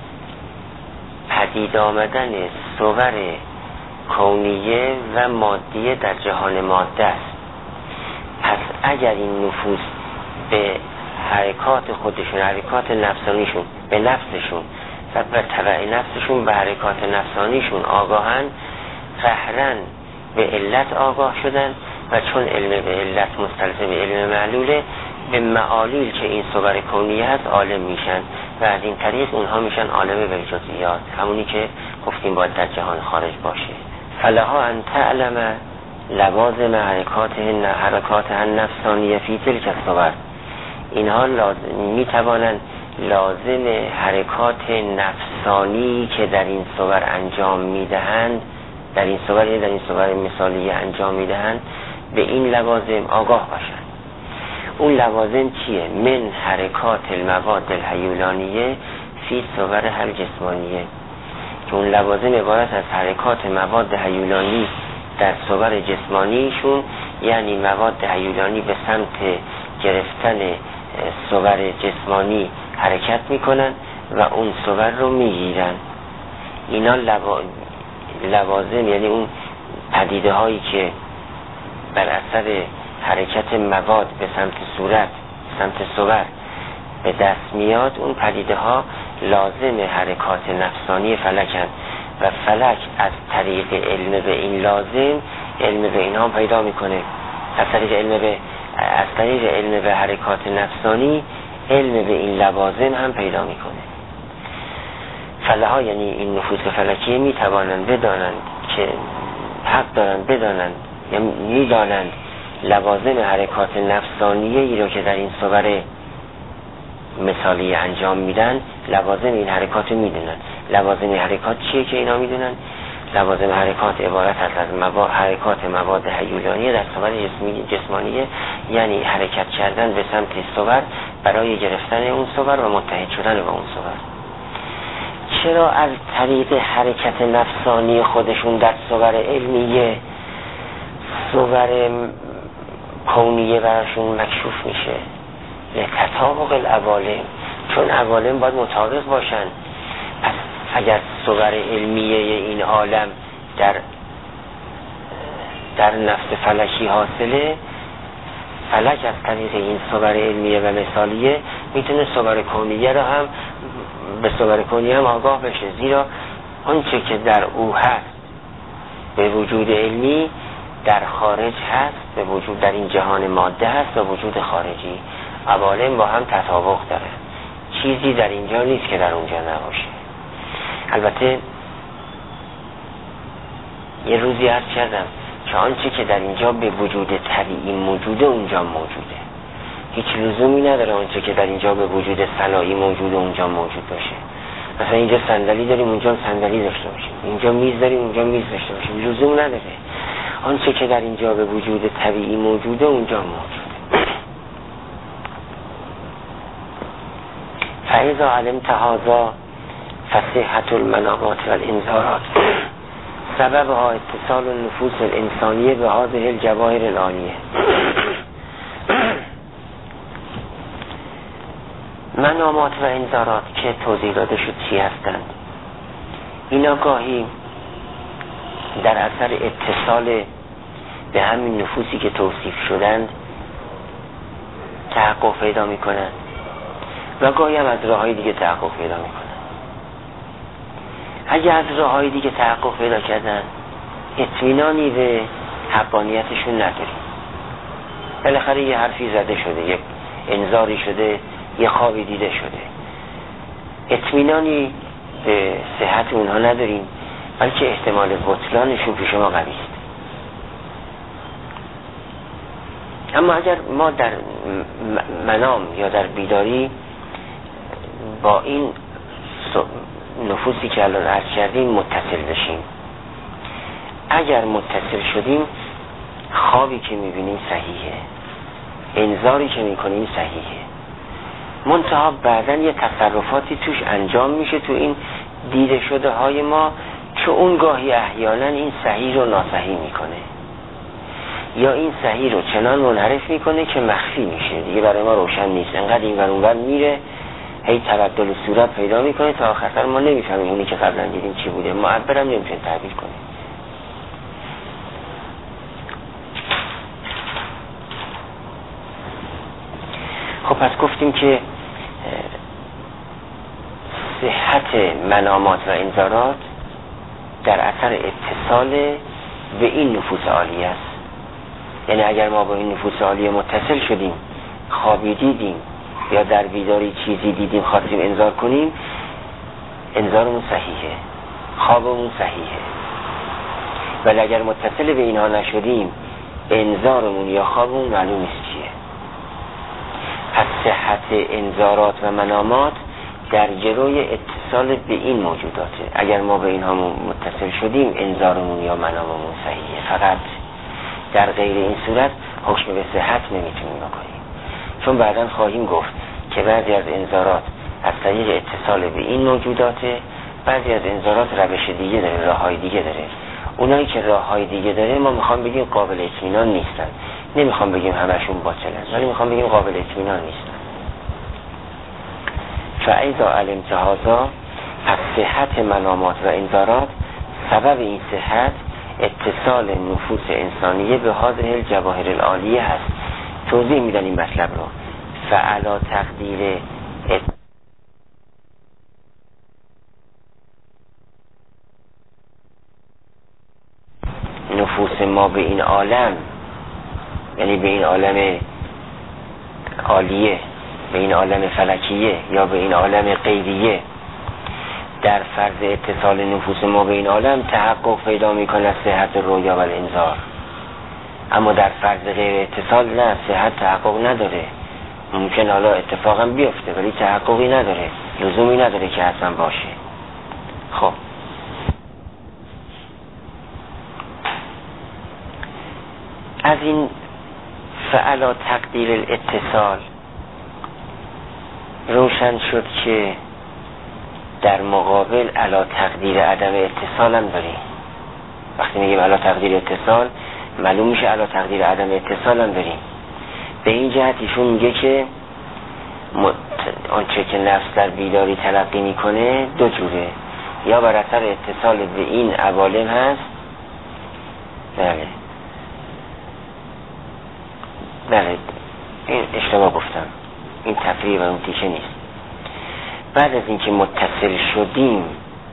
پدید آمدن صور کونیه و مادیه در جهان ماده است. پس اگر این نفوس به حرکات خودشون، حرکات نفسانیشون، به نفسشون و به تبع نفسشون به حرکات نفسانیشون آگاهن، قهرن به علت آگاه شدن و چون علم به علت مستلزم علم معلوله، به معالیل که این صور کونیه هست عالم میشن و از این طریق اونها میشن عالم بالجزئیات، همونی که گفتیم باید در جهان خارج باشه. فلها ان تعلم لوازم حرکات النفسانیه فی تلک الصور، اینها میتوانند لازم حرکات نفسانی که در این صور انجام میدهند، در این صور مثالی انجام میدهند، به این لوازم آگاه باشند. اون لوازم چیه؟ من حرکات المواد الهیولانیه فی صور الجسمانیه، که اون لوازم عبارت از حرکات مواد هیولانی در صور جسمانیشون، یعنی مواد هیولانی به سمت گرفتن صور جسمانی حرکت میکنن و اون صور رو میگیرن. اینا لوازم، یعنی اون پدیده هایی که بر اثر حرکت مواد به سمت صورت، سمت صور به دست میاد، اون پدیده ها لازم حرکات نفسانی فلکن و فلک از طریق علم به این لازم علم به اینها پیدا میکنه. از طریق علم به حرکات نفسانی علم به این لوازم هم پیدا میکنه. فلها یعنی این نفوس فلکیه میتوانند بدانند که حق دارند بدانند یا میدانند لوازم حرکات نفسانیه ای رو که در این صور مثالی انجام میدن، لوازم این حرکات رو میدونن. لوازم حرکات چیه که اینا میدونن؟ لوازم حرکات عبارت از حرکات مواد هیولانیه در صور جسمانیه، یعنی حرکت کردن به سمت صور برای گرفتن اون صور و متحد شدن با اون صور. چرا از طریق حرکت نفسانی خودشون در صور علمیه صور کونیه براشون مکشوف میشه؟ لتطابق العوالم، چون عوالم باید مطابق باشن. پس اگر صور علمیه این عالم در نفس فلکی حاصله، فلک از طریق این صور علمیه و مثالیه میتونه صور کونیه را هم به صور کونیه هم آگاه بشه، زیرا آنچه که در او هست به وجود علمی در خارج هست، به وجود در این جهان ماده هست به وجود خارجی. عوالم با هم تطابق داره، چیزی در اینجا نیست که در اونجا نباشه. البته یه روزی عرض کردم که آنچه که در اینجا به وجود طبیعی موجوده اونجا موجوده، هیچ لزومی نداره آنچه که در اینجا به وجود صناعی موجوده اونجا موجود باشه. مثلا اینجا صندلی داریم اونجا صندلی داشته باشیم، اینجا میز داریم اونجا میز داشته باشیم، لزوم نداره. آنچه که در اینجا به وجود طبیعی موجوده اونجا موجوده. فاذا علمت هذا فصیحة المنامات والانذارات سببها اتصال النفوس الانسانیه به هذه الجواهر العالیه. منامات و انذارات که توضیح داده شد چی هستند؟ اینا گاهی در اثر اتصال به همین نفوسی که توصیف شدند تحقق پیدا میکنند و گاهی هم از راههای دیگه تحقق پیدا میکنند. اگه از راههای دیگه تحقق پیدا کردن، اطمینانی به حقانیتشون نداریم. بالاخره یه حرفی زده شده، یک انذاری شده، یه خوابی دیده شده، اطمینانی به صحت اونها نداریم، بلکه احتمال بطلانشون پیش ما قوی است. اما اگر ما در منام یا در بیداری با این نفوسی که الان عرض کردیم متصل بشیم، اگر متصل شدیم، خوابی که میبینیم صحیحه، انذاری که میکنیم صحیحه، منتها بعدن یه تصرفاتی توش انجام میشه تو این دیده شده های ما که اون گاهی احیانا این صحیح رو ناصحیح میکنه. یا این صحیح رو چنان منحرف میکنه که مخفی میشه، دیگه برای ما روشن نیست، انقدر این ور اون ور میره، هی تبدل صورت پیدا میکنه تا آخر ما نمیفهمیم اونی که قبلا دیدیم چی بوده، معبرم نمیتونیم تعبیر کنیم. خب پس گفتیم که صحت منامات و انذارات در اثر اتصال به این نفوس عالیه است. یعنی اگر ما با این نفوس عالیه متصل شدیم، خوابی دیدیم یا در بیداری چیزی دیدیم خواستیم انذار کنیم، انذارمون صحیحه، خوابمون صحیحه. ولی اگر متصل به اینها نشدیم، انذارمون یا خوابمون معلوم نیست چیه. پس صحت انذارات و منامات در جلوی اتصال به این موجوداته. اگر ما به اینها متصل شدیم، انذارمون یا مناممون صحیحه. فقط در غیر این صورت حکم به صحت نمیتونیم بکنیم، چون بعداً خواهیم گفت که بعضی از انذارات از طریق اتصال به این موجوداته، بعضی از انذارات روش دیگه داره، راههای دیگه داره. اونایی که راههای دیگه داره ما میخوام بگیم قابل اطمینان نیستن، نمیخوام بگیم همشون باطلن، ولی میخوام بگیم قابل اطمینان نیستن. فاذا علمت هذا، پس صحت منامات و انذارات سبب این صحت اتصال نفوس انسانیه به هذه الجواهر العالیه هست. توضیح میدن این مطلب رو. فعلا تقدیر نفوس ما به این عالم، یعنی به این عالم عالیه، به این عالم فلکیه یا به این عالم غیبیه، در فرض اتصال نفوس ما به این عالم تحقق پیدا میکنه از صحت رویا و الانذار. اما در فرض غیر اتصال نه، صحت تحقق نداره. ممکن حالا اتفاقا بیفته ولی تحققی نداره، لزومی نداره که حتما باشه. خب از این فعلا تقدیر الاتصال روشن شد که در مقابل علا تقدیر عدم اتصال هم داریم. وقتی میگیم علا تقدیر اتصال، معلوم میشه علا تقدیر عدم اتصال هم داریم. به این جهت ایشون میگه که آنچه که نفس در بیداری تلقی میکنه دو جوره، یا بر اثر اتصال به این عوالم هست، بله این اشتباه گفتم، این تفریح و اون تیکه نیست. بعد از اینکه متصل شدیم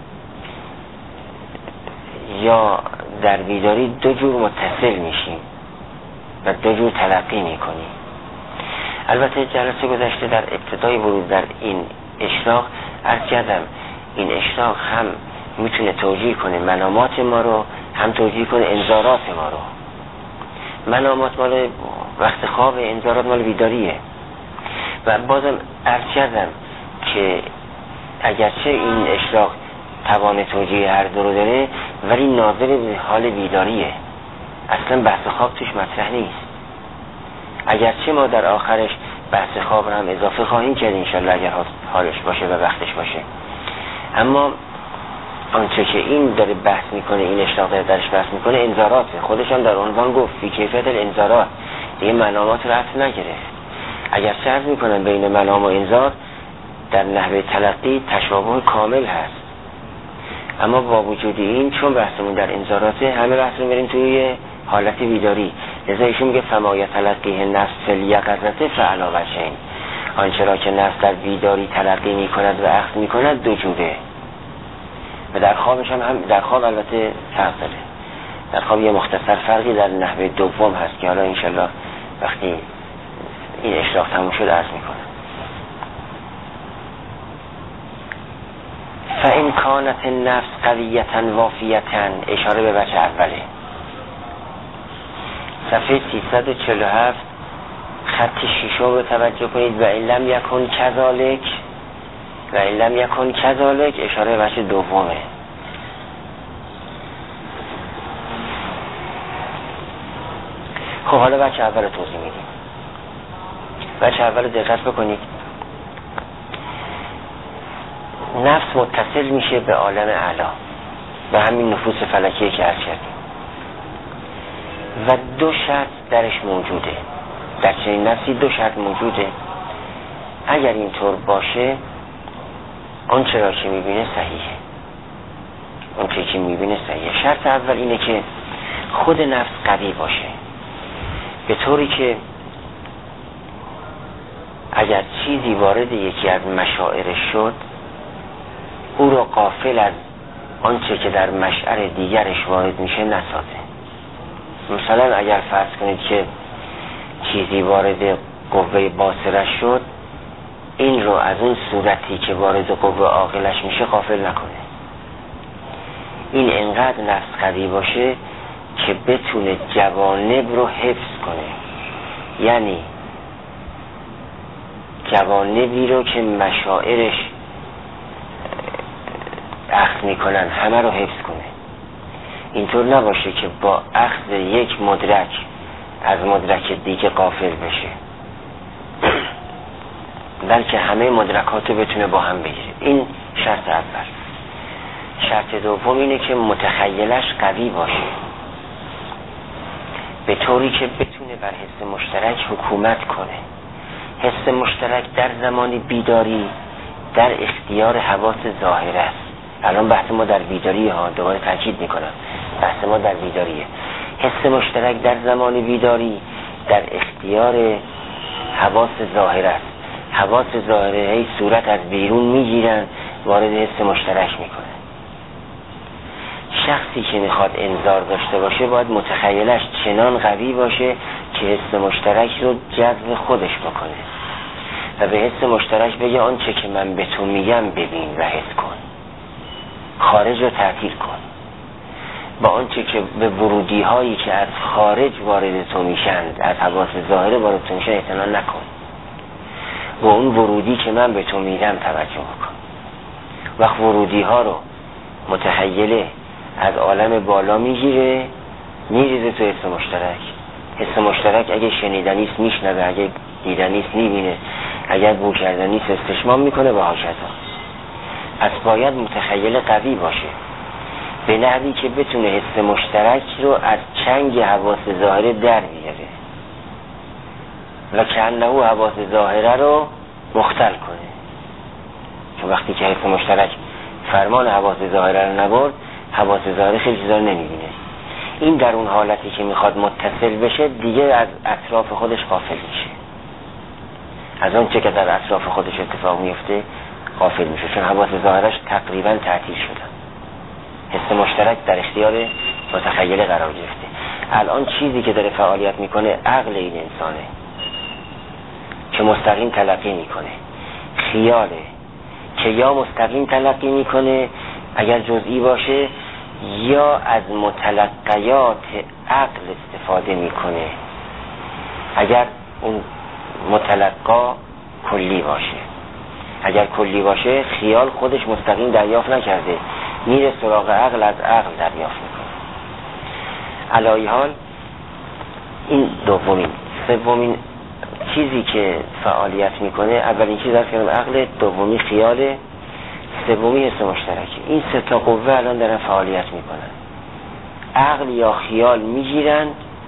یا در بیداری دو جور متصل میشیم و دو جور تلقی میکنیم. البته جلسه گذشته در ابتدای ورود در این اشراق عرض کردم این اشراق هم میتونه توجیه کنه منامات ما رو، هم توجیه کنه انذارات ما رو. منامات مال وقت خواب، انذارات مال بیداریه. و بازم عرض کردم که اگرچه این اشراق توان توجیه هر دو رو داره، ولی ناظر به حال بیداریه، اصلا بحث خواب توش مطرح نیست. اگرچه ما در آخرش بحث خواب رو هم اضافه خواهیم کرد انشالله اگر حالش باشه و وقتش باشه، اما آنچه که این داره بحث میکنه، این اشراق درش بحث میکنه انذاراته. خودش هم در عنوان گفت فی کیفیت الانذارات، دیگه منامات رو عطف نگرفت. اگر عرض میکنن بین منام و انذار در نحوه تلقی تشابه کامل هست، اما با وجود این چون بحثمون در انذاراته، همه بحث رو بریم توی حالت بیداری. لذا ایشون میگه فما یتلقیه نفس فالیقظة فعلی وجهین، آنچه را که نفس در بیداری تلقی میکند و اخذ میکند دو جوره. و در خوابش هم در خواب البته فرق داره. در خواب یه مختصر فرقی در نحوه دوم هست که حالا انشالله وقتی این اشراق تموم شد عرض میکنم. فإن كانت النفس قویة وافیة، اشاره به بچه اوله صفحه 347 خط شیشم رو توجه کنید. و این لم یکن کذالک، و این لم یکن کذالک اشاره به بچه دومه. خب حالا بچه اول رو توضیح میدیم. بچه اول رو دقت بکنید. نفس متصل میشه به عالم اعلی، به همین نفوس فلکیه که عرض کردیم. و دو شرط درش موجوده. در چنین نفسی دو شرط موجوده. اگر اینطور باشه آنچه را که میبینه صحیحه، آنچه که میبینه صحیحه. شرط اول اینه که خود نفس قوی باشه، به طوری که اگر چیزی وارد یکی از مشاعرش شد او را غافل از آنچه که در مشعر دیگرش وارد میشه نسازه. مثلا اگر فرض کنید که چیزی وارد قوه باصرش شد، این رو از اون صورتی که وارد قوه عاقلش میشه غافل نکنه. این انقدر نفس قوی باشه که بتونه جوانب رو حفظ کنه، یعنی جوانبی رو که مشاعرش اخذ میکنن همه رو حفظ کنه. اینطور نباشه که با اخذ یک مدرک از مدرک دیگه غافل بشه، بلکه همه مدرکات رو بتونه با هم بگیره. این شرط اول. شرط دوم اینه که متخیلش قوی باشه، به طوری که بتونه بر حس مشترک حکومت کنه. حس مشترک در زمان بیداری در اختیار حواس ظاهر است. الان بحث ما در بیداری ها، دوباره تاکید میکنم، بحث ما در بیداریه. حس مشترک در زمان بیداری در اختیار حواس ظاهر است. حواس ظاهره هی صورت از بیرون میگیرن، وارد حس مشترک میکنه. شخصی که میخواد انذار داشته باشه باید متخیلش چنان قوی باشه که حس مشترک رو جذب خودش بکنه و به حس مشترک بگه آنچه که من به تو میگم ببین و حس کن، خارج رو تعطیل کن. با آنچه که به ورودی هایی که از خارج وارد تو میشند، از حواس ظاهره وارد تو میشن اعتنا نکن. و اون ورودی که من به تو میدم توجه بکن. وقت ورودی ها رو متخیله از عالم بالا میگیره میریزه تو حس مشترک. حس مشترک اگه شنیدنیست میشنوه، اگه دیدنیست میبینه، اگر بو کردنیست استشمام میکنه و هاکذا. پس باید متخیل قوی باشه به نحوی که بتونه حس مشترک رو از چنگ حواس ظاهره در بیاره و کأنه حواس ظاهره رو مختل کنه. چون وقتی که حس مشترک فرمان حواس ظاهره رو نبرد، حواس ظاهره خیلی چیزا رو نمیبینه. این در اون حالتی که میخواد متصل بشه دیگه از اطراف خودش غافل میشه، از اون چه که در اطراف خودش اتفاق میفته غافل میشه، چون حواس ظاهرش تقریبا تعطیل شدن. حس مشترک در اختیار متخیل قرار گرفته. الان چیزی که داره فعالیت میکنه عقل این انسانه که مستقیم تلقی میکنه، خیاله که یا مستقیم تلقی میکنه اگر جزئی باشه، یا از متلقیات عقل استفاده میکنه اگر اون متلقا کلی باشه. اگر کلی باشه خیال خودش مستقیم دریافت نکرده، میره سراغ عقل، از عقل دریافت میکنه. علای حال این دومین. سومین چیزی که فعالیت میکنه، اولین چیز از کردم عقل، دومی خیاله، سومی حس مشترکه. این سه تا قوه الان دارن فعالیت میکنن. عقل یا خیال میگیرن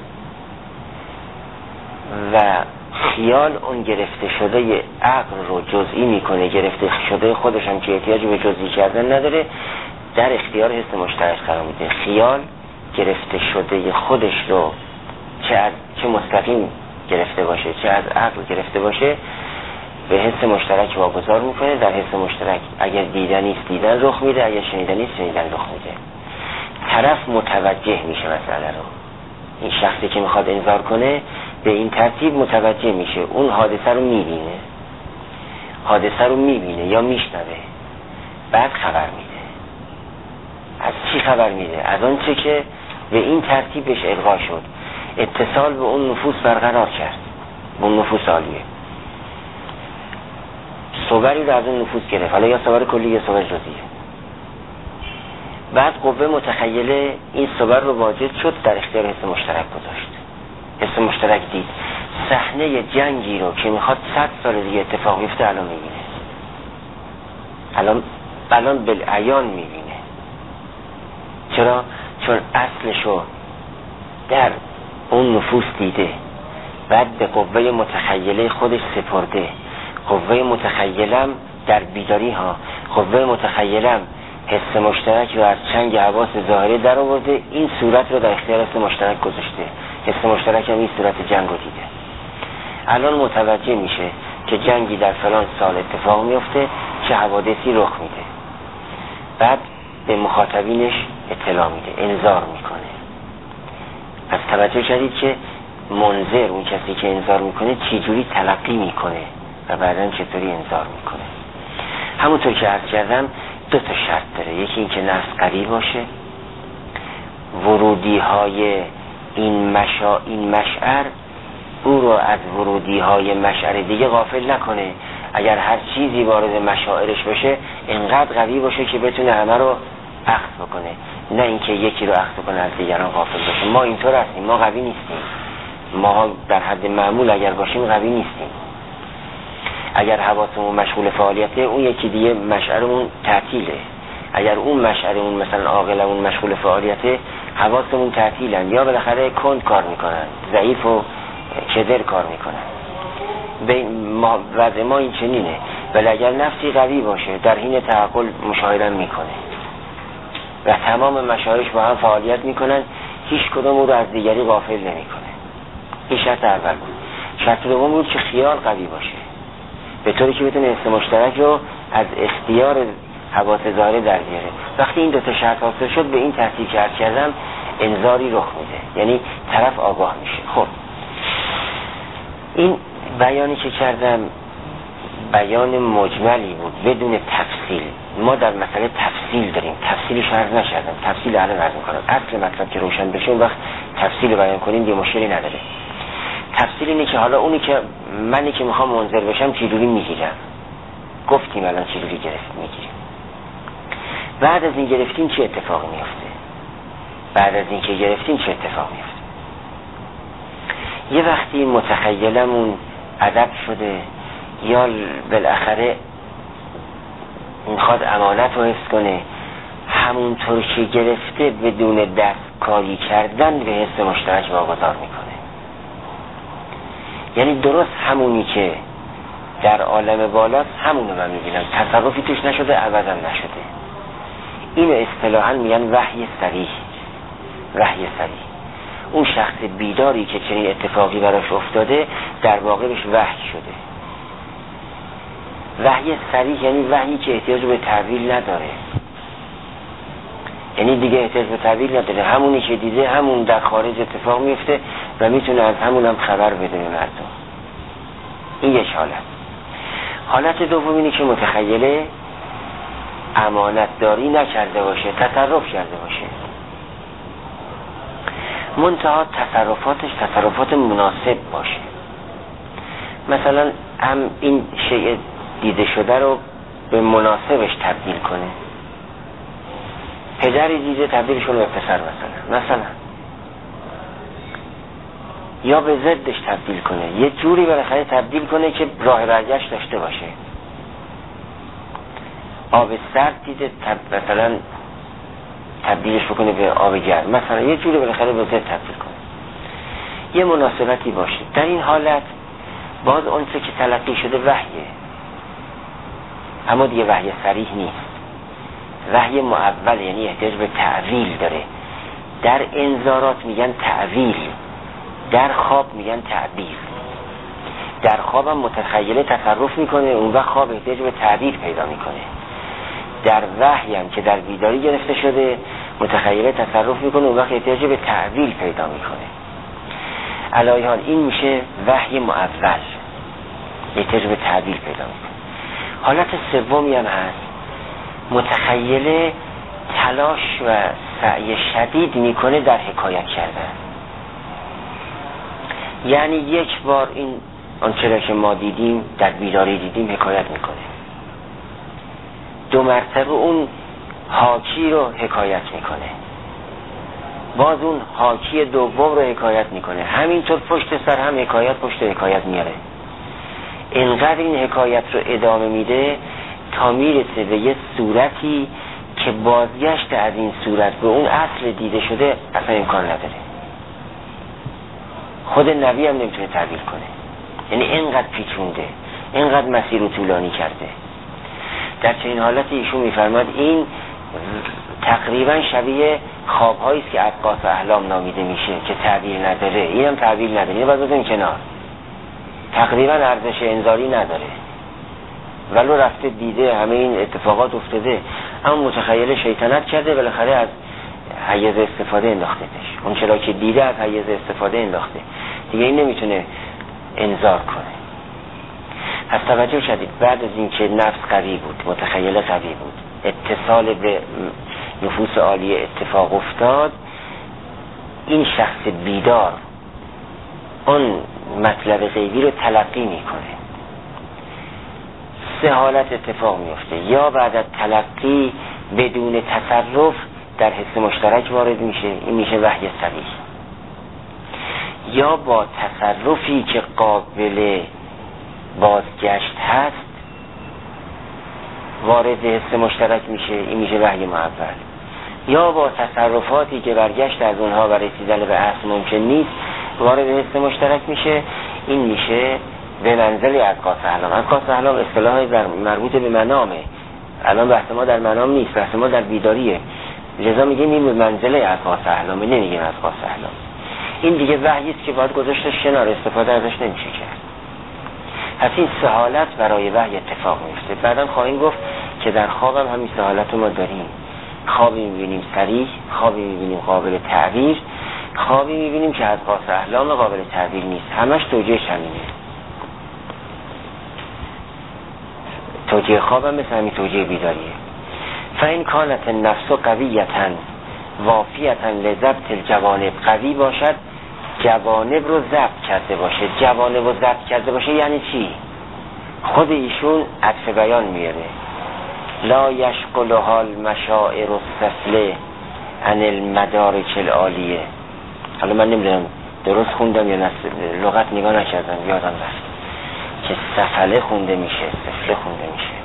و خیال اون گرفته شده عقل رو جزئی میکنه، گرفته شده خودش هم که احتیاجی به جزئی کردن نداره در اختیار حس مشترک قرار میده. خیال گرفته شده خودش رو چه مستقیم گرفته باشه چه از عقل گرفته باشه به حس مشترک واگذار میکنه. در حس مشترک اگر دیدنیست دیدن رخ میده، اگر شنیدنیست شنیدن رخ میده. طرف متوجه میشه مسئله رو. این شخصی که میخواد انذار کنه به این ترتیب متوجه میشه، اون حادثه رو میبینه، حادثه رو میبینه یا میشنوه، بعد خبر میده. از چی خبر میده؟ از اون چه که به این ترتیبش القا شد، اتصال به اون نفوس برقرار کرد، به اون نفوس عالیه. صبری رو از اون نفوس گرفت، حالا یا صبر کلی یا صبر جزئیه. بعد قوه متخیله این صبر رو واجد شد، در اختیار حس مشترک گذاشت. حس مشترک دید صحنه جنگی رو که میخواد 100 سال دیگه اتفاق بیفته الان میبینه، الان بالعیان میبینه. چرا؟ چون اصلشو در اون نفوس دیده، بعد به قوه متخیله خودش سپرده. قوه متخیلم در بیداری ها، قوه متخیلم حس مشترک رو از چنگ حواس ظاهری در آورده، این صورت رو در اختیار حس مشترک گذاشته. حس مشترک هم این صورت جنگ رو دیده. الان متوجه میشه که جنگی در فلان سال اتفاق میفته، چه حوادثی رخ میده. بعد به مخاطبینش اطلاع میده، انذار میکنه. پس توجه کردید که منذر، اون کسی که انذار میکنه چی جوری تلقی میکنه و بعداً چطوری انذار میکنه. همونطور که عرض کردم 2 شرط داره. یکی این که نفس قوی باشه، ورودی های این مشعر او رو از ورودی های مشعر دیگه غافل نکنه. اگر هر چیزی وارد مشاعرش بشه انقدر قوی باشه که بتونه همه رو اخذ بکنه، نه اینکه یکی رو اخذ کنه از دیگران غافل باشه. ما اینطور هستیم، ما قوی نیستیم. ما در حد معمول اگر باشیم قوی نیستیم. اگر حواسمون مشغول فعالیته، اون یکی دیگه مشعرمون تعطیله. اگر اون مشعرمون مثلا عاقلمون مشغول فعالیته، حواسمون تعطیلن یا بالاخره کند کار میکنن، ضعیف و کدر کار میکنن. وضع ما این چنینه. ولی اگر نفسی قوی باشه در حین تعقل مشاهده میکنه و تمام مشاعرش با هم فعالیت میکنن، هیچ کدوم او رو از دیگری غافل نمیکنه. این شرط اول بود. شرط دوم بود که خیال قوی باشه، به طوری که بتونه حس مشترک رو از اختیار حواس ظاهره در بیاره. وقتی این 2 شرط حاصل شد، به این ترتیب که عرض کردم انذاری رخ میده، یعنی طرف آگاه میشه. خب این بیانی که کردم بیان مجملی بود بدون تفصیل. ما در مسئله تفصیل داریم، تفصیلش عرض نکردم، تفصیل الان عرض میکنم. اصل مطلب که روشن بشه اون وقت تفصیل بیان کنیم یه مشکلی نداره. تفصیل اینه که حالا اونی که منی که میخوام منظر بشم چجوری میگیرم. گفتیم الان چجوری میگیریم. بعد از این گرفتیم چه اتفاقی میفته. بعد از این که گرفتیم چه اتفاق میفته. یه وقتی متخیلمون ادب شده یا بالاخره میخواد امانت رو حفظ کنه، همونطور که گرفته بدون دست کاری کردن به حس مشترک واگذار میکنه. یعنی درست همونی که در عالم بالاست همونو من میبینم، تصرفی توش نشده، عوضم نشده. اینو اصطلاحاً میگن وحی صریح. وحی صریح. اون شخص بیداری که چنین اتفاقی براش افتاده در واقع بهش وحی شده. وحی صریح یعنی وحی که احتیاج به تعبیر نداره، یعنی دیگه احتیاج به تعبیر نداره، همونی که دیده همون در خارج اتفاق میفته و میتونه از همون هم خبر بده به مردم. این یک حالت. حالت دوم اینه که متخیله امانتداری نکرده باشه، تصرف کرده باشه، منتها تصرفاتش تصرفات مناسب باشه. مثلا هم این شیء دیده شده رو به مناسبش تبدیل کنه. پدری دیده تبدیلشون به پسر مثلا یا به ضدش تبدیل کنه، یه جوری بالاخره تبدیل کنه که راه برگشت داشته باشه. آب سرد دیده مثلا تبدیلش بکنه به آب گرم، مثلا یه جوری بالاخره به ضد تبدیل کنه، یه مناسبتی باشه. در این حالت باز اون چه که تلقی شده وحیه، اما دیگه وحی صریح نیست، وحی معول، یعنی احتیاج به تعویل داره. در انذارات میگن تعویل، در خواب میگن تعبیر. در خواب هم متخیله تصرف میکنه، اون وقت خواب احتیاج به تعبیر پیدا میکنه. در وحی هم که در بیداری گرفته شده متخیله تصرف میکنه، اون وقت احتیاج به تعویل پیدا میکنه. علی حال این میشه وحی معول، احتیاج به تعبیر پیدا میکنه. حالت سومی هم هست، متخیله تلاش و سعی شدید میکنه در حکایت کردن. یعنی یک بار این آنچه که ما دیدیم در بیداری دیدیم حکایت میکنه، 2 مرتبه اون حاکی رو حکایت میکنه، باز اون حاکی دوم رو حکایت میکنه، همینطور پشت سر هم حکایت پشت حکایت میاره. اینقدر این حکایت رو ادامه میده تا میرسه به یه صورتی که بازگشت از این صورت به اون اصل دیده شده اصلا امکان نداره. خود نبی هم نمیتونه تعبیر کنه. یعنی اینقدر پیچونده، اینقدر مسیر رو طولانی کرده. در چنین حالتی ایشون میفرماد این تقریبا شبیه خوابهایی است که ابقاس و احلام نامیده میشه که تعبیر نداره. این هم تعبیر نداره، اینو باید بذاریم کنار. تقریبا ارزش انذاری نداره، ولو رفته دیده همه این اتفاقات افتاده، اما متخیل شیطنت کرده، بالاخره از حیز استفاده انداختهش. اون چرا که دیده از حیز استفاده انداخته، دیگه این نمیتونه انذار کنه. پس توجه شدید، بعد از اینکه نفس قوی بود، متخیل قوی بود، اتصال به نفوس عالیه اتفاق افتاد، این شخص بیدار اون مطلب غیبی رو تلقی میکنه. سه حالت اتفاق میفته: یا بعد از تلقی بدون تصرف در حس مشترک وارد میشه، این میشه وحی صریح. یا با تصرفی که قابل بازگشت هست وارد حس مشترک میشه، این میشه وحی معول. یا با تصرفاتی که برگشت از اونها و رسیدن به اصل ممکن نیست وارد حس مشترک میشه، این میشه به منزل ابقاس احلام. ابقاس احلام اصطلاحی مربوط به منامه. الان بحث ما در منام نیست، بحث ما در بیداریه، لذا میگیم این به منزل ابقاس احلامه، نمیگیم ابقاس احلام. این دیگه وحی است که باید گذاشتش کنار، استفاده ازش نمیشه کرد. پس این سه حالت برای وحی اتفاق میفته. بعدم خواهیم گفت که در خواب هم همین سه حالت رو ما داریم. خوابی میبینیم صریح، خوابی میبینیم قابل تعبیر، خوابی میبینیم که ابقاس احلام قابل تعبیر نیست. همش توجیهش همینه. توجیه خواب هم مثل همین توجیه بیداریه. فإن كانت النفس قویة وافیة لضبط الجوانب، قوی باشد جوانب رو ضبط کرده باشه. جوانب رو ضبط کرده باشه یعنی چی؟ خود ایشون عطف بیان میاره: لا یشغلها المشاعر السفله عن المدارک العالیه. حالا من نمیدونم درست خوندم یا نه، لغت نگاه نکردم یادم رفت که سفله خونده میشه، سفله خونده میشه.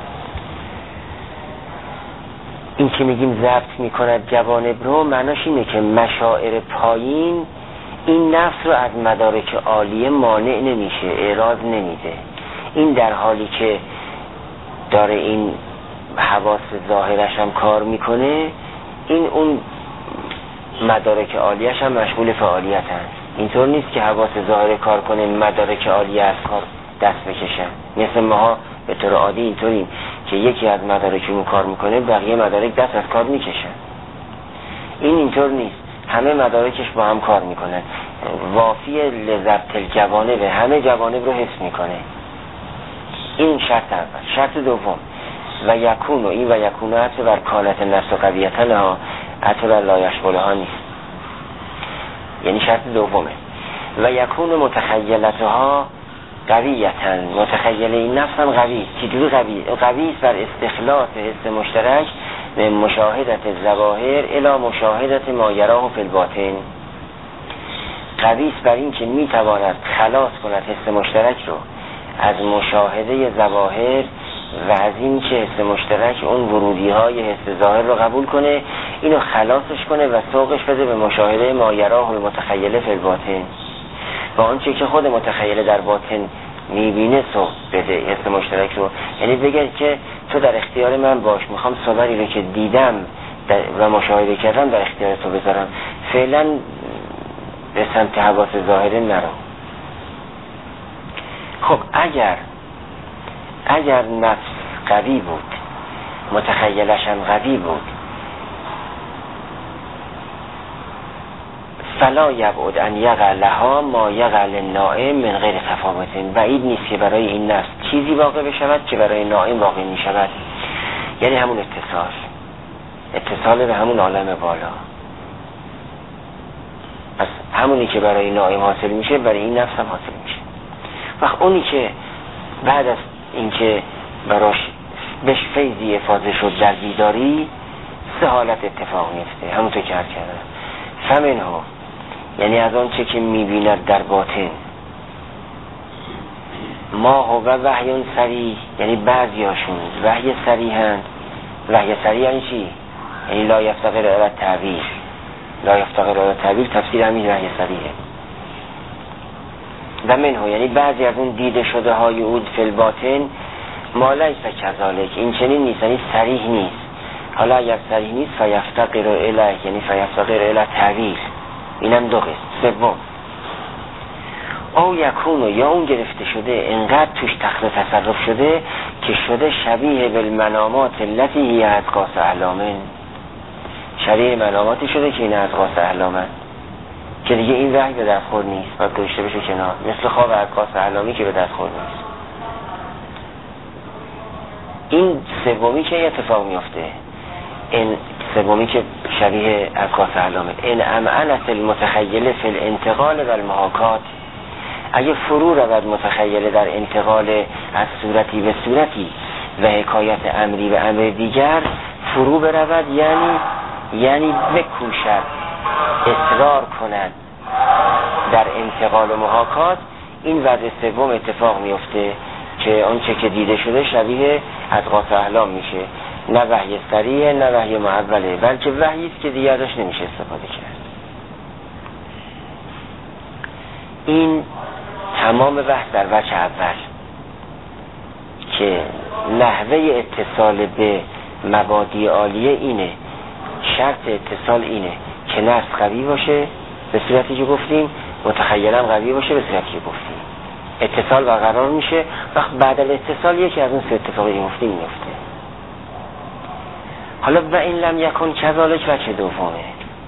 این که میگیم ضبط میکند جوانب رو، معناش اینه که مشاعر پایین این نفس رو از مدارک عالیه مانع نمیشه، اعراض نمیده. این در حالی که داره این حواس ظاهرش هم کار میکنه، این اون مدارک عالیهش هم مشغول فعالیت هست. اینطور نیست که حواس ظاهر کار کنه مدارک عالیه از کار دست بکشن. مثل ماها به طور عادی اینطوریم که یکی از مدارکمون کار میکنه، بقیه مدارک دست از کار میکشن. این اینطور نیست، همه مدارکش با هم کار میکنن. وافی لضبط الجوانب، همه جوانب رو حس میکنه. این شرط اول. شرط دوم: و یکون، و این و یکون عطف بر کانت نفس و قویتن ها، عطف بر لا یشغلها نیست. یعنی شرط دومه. و یکون متخیلتها قویتن، متخیل این نفس هم قوی. چجوری قوی؟ قوی است بر استخلاص حس مشترک من مشاهدت الظواهر الی مشاهدت ما یراه فی الباطن. قوی است بر این که میتواند خلاص کند حس مشترک رو از مشاهده ظواهر و از این که حس مشترک اون ورودی های حس ظاهر رو قبول کنه، اینو خلاصش کنه و سوقش بده به مشاهده ما یراه المتخیل فی الباطن. با آنچه که خود متخیل در باطن میبینه سوق بده حس مشترک رو. یعنی بگه که تو در اختیار من باش، میخوام صبری رو که دیدم و مشاهده کردم در اختیار تو بذارم، فعلا به سمت حواس ظاهره نرو. خب اگر نفس قوی بود، متخیلش هم قوی بود، فلا یبعد ان یقع لها ما یقع للنائم من غیر تفاوت. بعید نیست که برای این نفس چیزی واقع بشود که برای نائم واقع می شود. یعنی همون اتصال به همون عالم بالا. پس همونی که برای نائم حاصل میشه برای این نفس هم حاصل میشه. وقت اونی که بعد از اینکه براش بهش فیضی افاضه شد در بیداری، سه حالت اتفاق میفته. همونطور که عرض کردم: فمنها، یعنی از آن چه که میبیند در باطن، ما هو وحی صریح، یعنی بعضیاشون وحی صریحند. وحی صریح یعنی چی؟ یعنی لا یفتقر الی التعبیر. لا یفتقر الی التعبیر تفسیر همین وحی صریحه. و منه، یعنی بعضی از اون دیده شده های او فی الباطن ما لیس کذالک، این چنین نیست، یعنی صریح نیست. حالا اگر صریح نیست فیفتقر الیه، یعنی فیفتقر الی تعویل، اینم دو قسم. سوم او یکونو، یا اون گرفته شده انقدر توش تخت تصرف شده که شده شبیه بالمنامات التي هی اضغاث احلامن، شبیه مناماتی شده که این اضغاث احلامن، که دیگه این وحی به دستخور نیست، باید گذاشته بشه کنار، مثل خواب اضغاث احلامی که به دستخور نیست. این سومی که اتفاق میفته، این سومی که شبیه اضغاث احلامه، این امعنت المتخیله فی الانتقال و المحاکات، اگه فرو رود متخیله در انتقال از صورتی به صورتی و حکایت امری به امر دیگر، فرو برود یعنی بکوشد، اصرار کند در انتقال و محاکات، این وضع سوم اتفاق میفته که آنچه که دیده شده شبیه اضغاث احلام میشه، نه وحی صریحه نه وحی معوله، بلکه وحیی است که دیگه ازش نمیشه استفاده کرد. این تمام بحث در وجه اول که نحوه اتصال به مبادی عالیه اینه، شرط اتصال اینه که نص قوی باشه به صورتی که گفتیم، متخیلم قوی باشه به صورتی که گفتیم، اتصال برقرار میشه. وقت بعد الاتصال یکی از اون سه اتفاقی مفتی میفته. حالا و این لم یکن کذالک وجه دومه،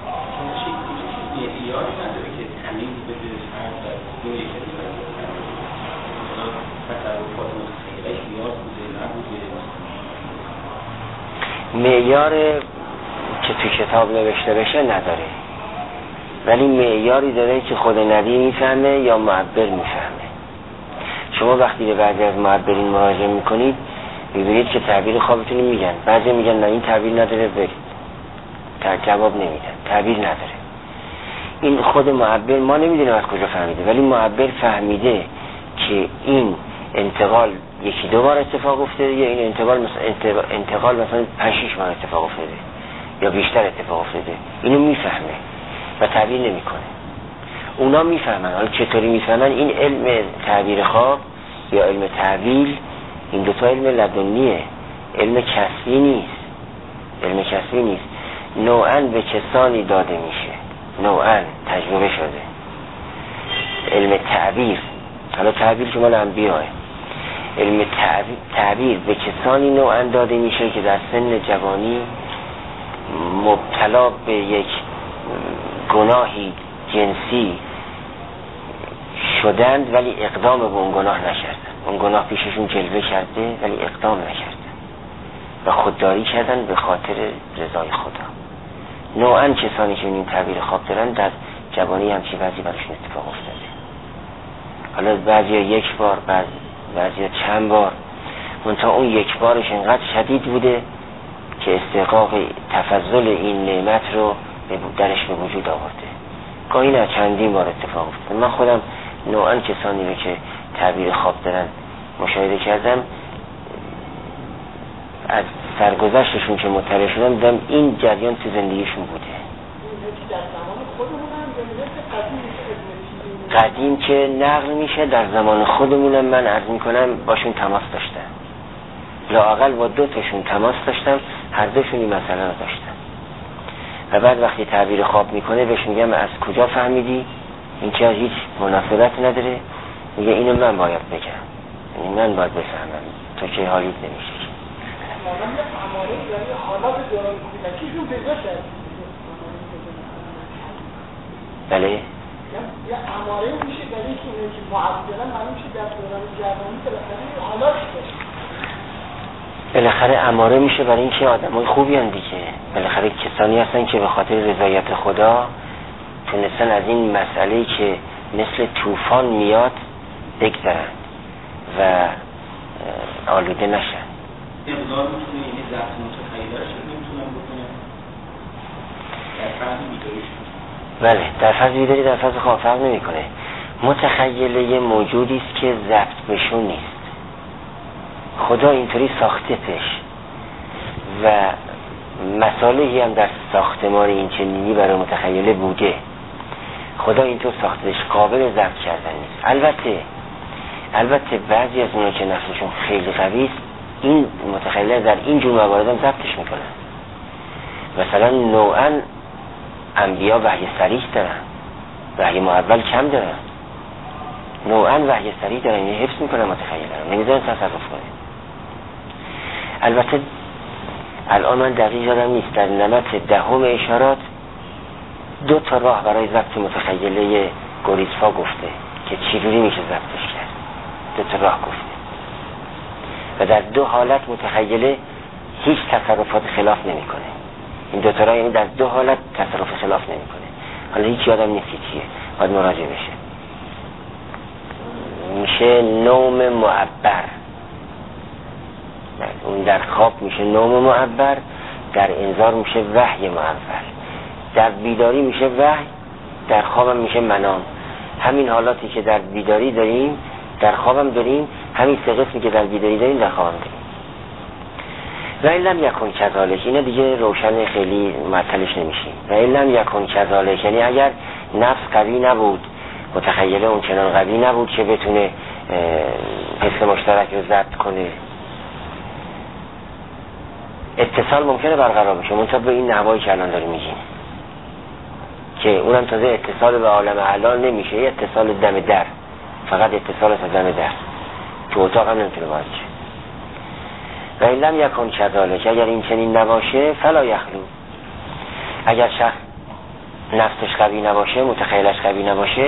معیار که تو کتاب نوشته بشه نداره، ولی معیاری داره که خود نبی میفهمه یا معبر میفهمه. شما وقتی به بعضی از معبرین مراجعه میکنید میبینید که تعبیر خوابتون میگن، بعضی میگن نه این تعبیر نداره، برید، جواب نمیدن، تعبیر نداره. این خود معبر ما نمیدونیم از کجا فهمیده، ولی معبر فهمیده که این انتقال یکی دو بار اتفاق افتاده، یا این انتقال مثلا 5-6 بار اتفاق افتاده یا بیشتر اتفاق افتاده، اینو میفهمه و تعبیر نمیکنه. اونا میفهمن. حالا چطوری میفهمن؟ این علم تعبیر خواب یا علم تعبیل، این دوتا علم لدنیه، علم کسبی نیست، علم کسبی نیست. نوعاً به کسانی داده میشه، نوعاً تجربه شده. علم تعبیر، حالا تعبیر که مال انبیاءه، علم تعبیر به کسانی نوعاً داده میشه که در سن جوانی مبتلا به یک گناهی جنسی شدند ولی اقدام به اون گناه نکردن، اون گناه پیششون جلوه کرده ولی اقدام نکردن و خودداری کردن به خاطر رضای خدا. نوعاً کسانی که این تعبیر خواب دارن در جوانی همچین وضعی براشون اتفاق افتاده. حالا بعضیا یک بار، بعضیا چند بار، منتها اون یک بارش اینقدر شدید بوده که استحقاق تفضل این نعمت رو درش به وجود آورده. گاهی نه چندین بار اتفاق افتاده. من خودم نوعاً کسانی رو که تعبیر خواب دارن مشاهده کردم، از سرگذشتشون که مطلع شدم دیدم این جریان تو زندگیشون بوده. قدیم که نقل میشه در زمان خودمونم من عرض میکنم باشون تماس داشتم، لااقل با 2 تاشون تماس داشتم، هر دوشون این مسئله رو داشتن. و بعد وقتی تعبیر خواب میکنه بهش میگم از کجا فهمیدی؟ این که هیچ مناسبت نداره. میگه اینو من باید بگم، یعنی من باید بفهمم، تو که حالیت نمیشه. بله یه اماره میشه برای که معبداً معلوم شه در دوران جوانی بالاخره اماره میشه برای اینکه آدمای خوبی هستن دیگه. بالاخره کسانی هستن که به خاطر رضایت خدا تونستن از این مسئله‌ای که مثل طوفان میاد بگذرن و آلوده نشن. اقدار میتونه یعنی ضبط متخیلش نمیتونم بکنم در فضل بیداریش. بله، در فضل بیداری در فضل خواب فرق نمیکنه. متخیله موجودی است که ضبط بشون نیست. خدا اینطوری ساختتش و مصالحی هم در ساختمان این چنینی برای متخیله بوده، خدا اینطور ساختهش، قابل ضبط کردن نیست. البته بعضی از اونها که نفسشون خیلی قوی است، این متخیله در این جور موارد هم ضبطش میکنن. مثلا نوعا انبیا وحی صریح دارن، وحی معول کم دارن، نوعا وحی صریح دارن، یعنی حفظ میکنن متخیله رو، نمیذارن تصرف کنه. البته الان من دقیق یادم نیست، در نمط 10 اشارات 2 راه برای ضبط متخیله گوریزفا گفته که چجوری میشه ضبطش کرد. 2 راه گفته و در 2 حالت متخیله هیچ تصرفات خلاف نمیکنه. این 2 راه یعنی در 2 حالت تصرف خلاف نمیکنه. حالا هیچ یادم نیست چیه، باید مراجعه بشه. میشه نوم معبر، اون در خواب میشه نوم معبر، در انذار میشه وحی معبر، در بیداری میشه وحی، در خوابم میشه منام. همین حالاتی که در بیداری داریم در خوابم داریم، همین 3 قسمی که در بیداری داریم در خوابم داریم. و این لم یکن کذالک، اینا دیگه روشن، خیلی معطلش نمیشیم. و این لم یکن کذالک یعنی اگر نفس قوی نبود، متخیله اون چنان قوی نبود که بتونه حس مشترک رو ضبط کنه، اتصال ممکنه برقرار بشه، منتها به این نحوایی که الان داریم میگیم که اونم تازه اتصال به عالم حلال نمیشه، اتصال دم در، فقط اتصال تا دم در، تو اتاق هم نمیتونه باشه. و این لم یکن کذالک، اگر این چنین نباشه فلا یخلو، اگر شخص نفسش قوی نباشه، متخیلش قوی نباشه،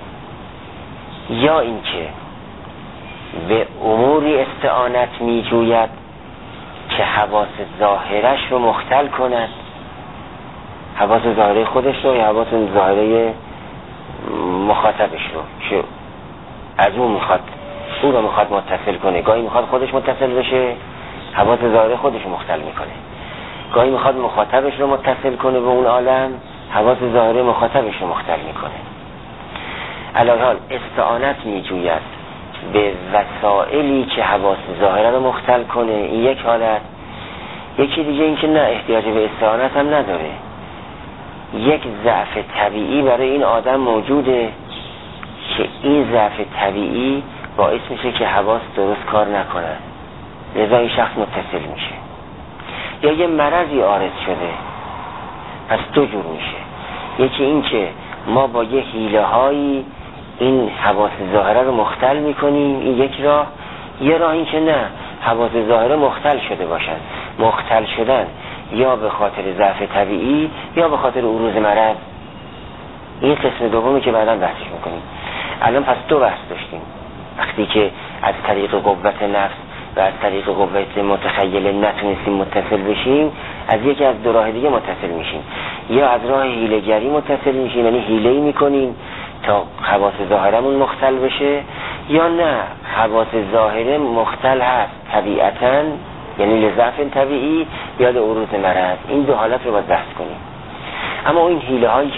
یا اینکه به اموری استعانت میجوید که حواس ظاهرش رو مختل کند، حواس ظاهره خودش رو یا حواس ظاهره مخاطبش رو، که از اون میخواد او رو میخواد متصل کنه، گاهی میخواد خودش متصل بشه، حواس ظاهره خودش رو مختل میکنه، گاهی میخواد مخاطبش رو متصل کنه به اون عالم، حواس ظاهره مخاطبش رو مختل میکنه. الان استعانت میجوید به وسائلی که حواس ظاهره رو مختل کنه، این یک حالت. یکی دیگه این که نه، احتیاج به استعانت هم نداره، یک ضعف طبیعی برای این آدم موجوده که این ضعف طبیعی باعث میشه که حواس درست کار نکنن، لذا این شخص متصل میشه. یا یه مرضی عارض شده، پس 2 جور میشه. یکی این که ما با یه حیله هایی این حواس ظاهره رو مختل میکنیم، این یک راه. یه راه این که نه، حواس ظاهره مختل شده باشن، مختل شدن یا به خاطر ضعف طبیعی یا به خاطر عروض مرض. این قسم دومی که بعدا بحثش میکنیم. الان پس 2 بحث داشتیم، وقتی که از طریق قوت نفس و از طریق قوت متخیله نتونستیم متصل بشیم، از یکی از 2 راه دیگه متصل میشیم. یا از راه حیله‌گری متصل میشیم، یعنی حیله‌ای میکنیم تا حواس ظاهرمون مختل بشه، یا نه، حواس ظاهره مختل هست طبیعتاً، یعنی لضعف طبیعی یا عروض مرض. این 2 حالت رو باید بحث کنیم. اما این حیله هایی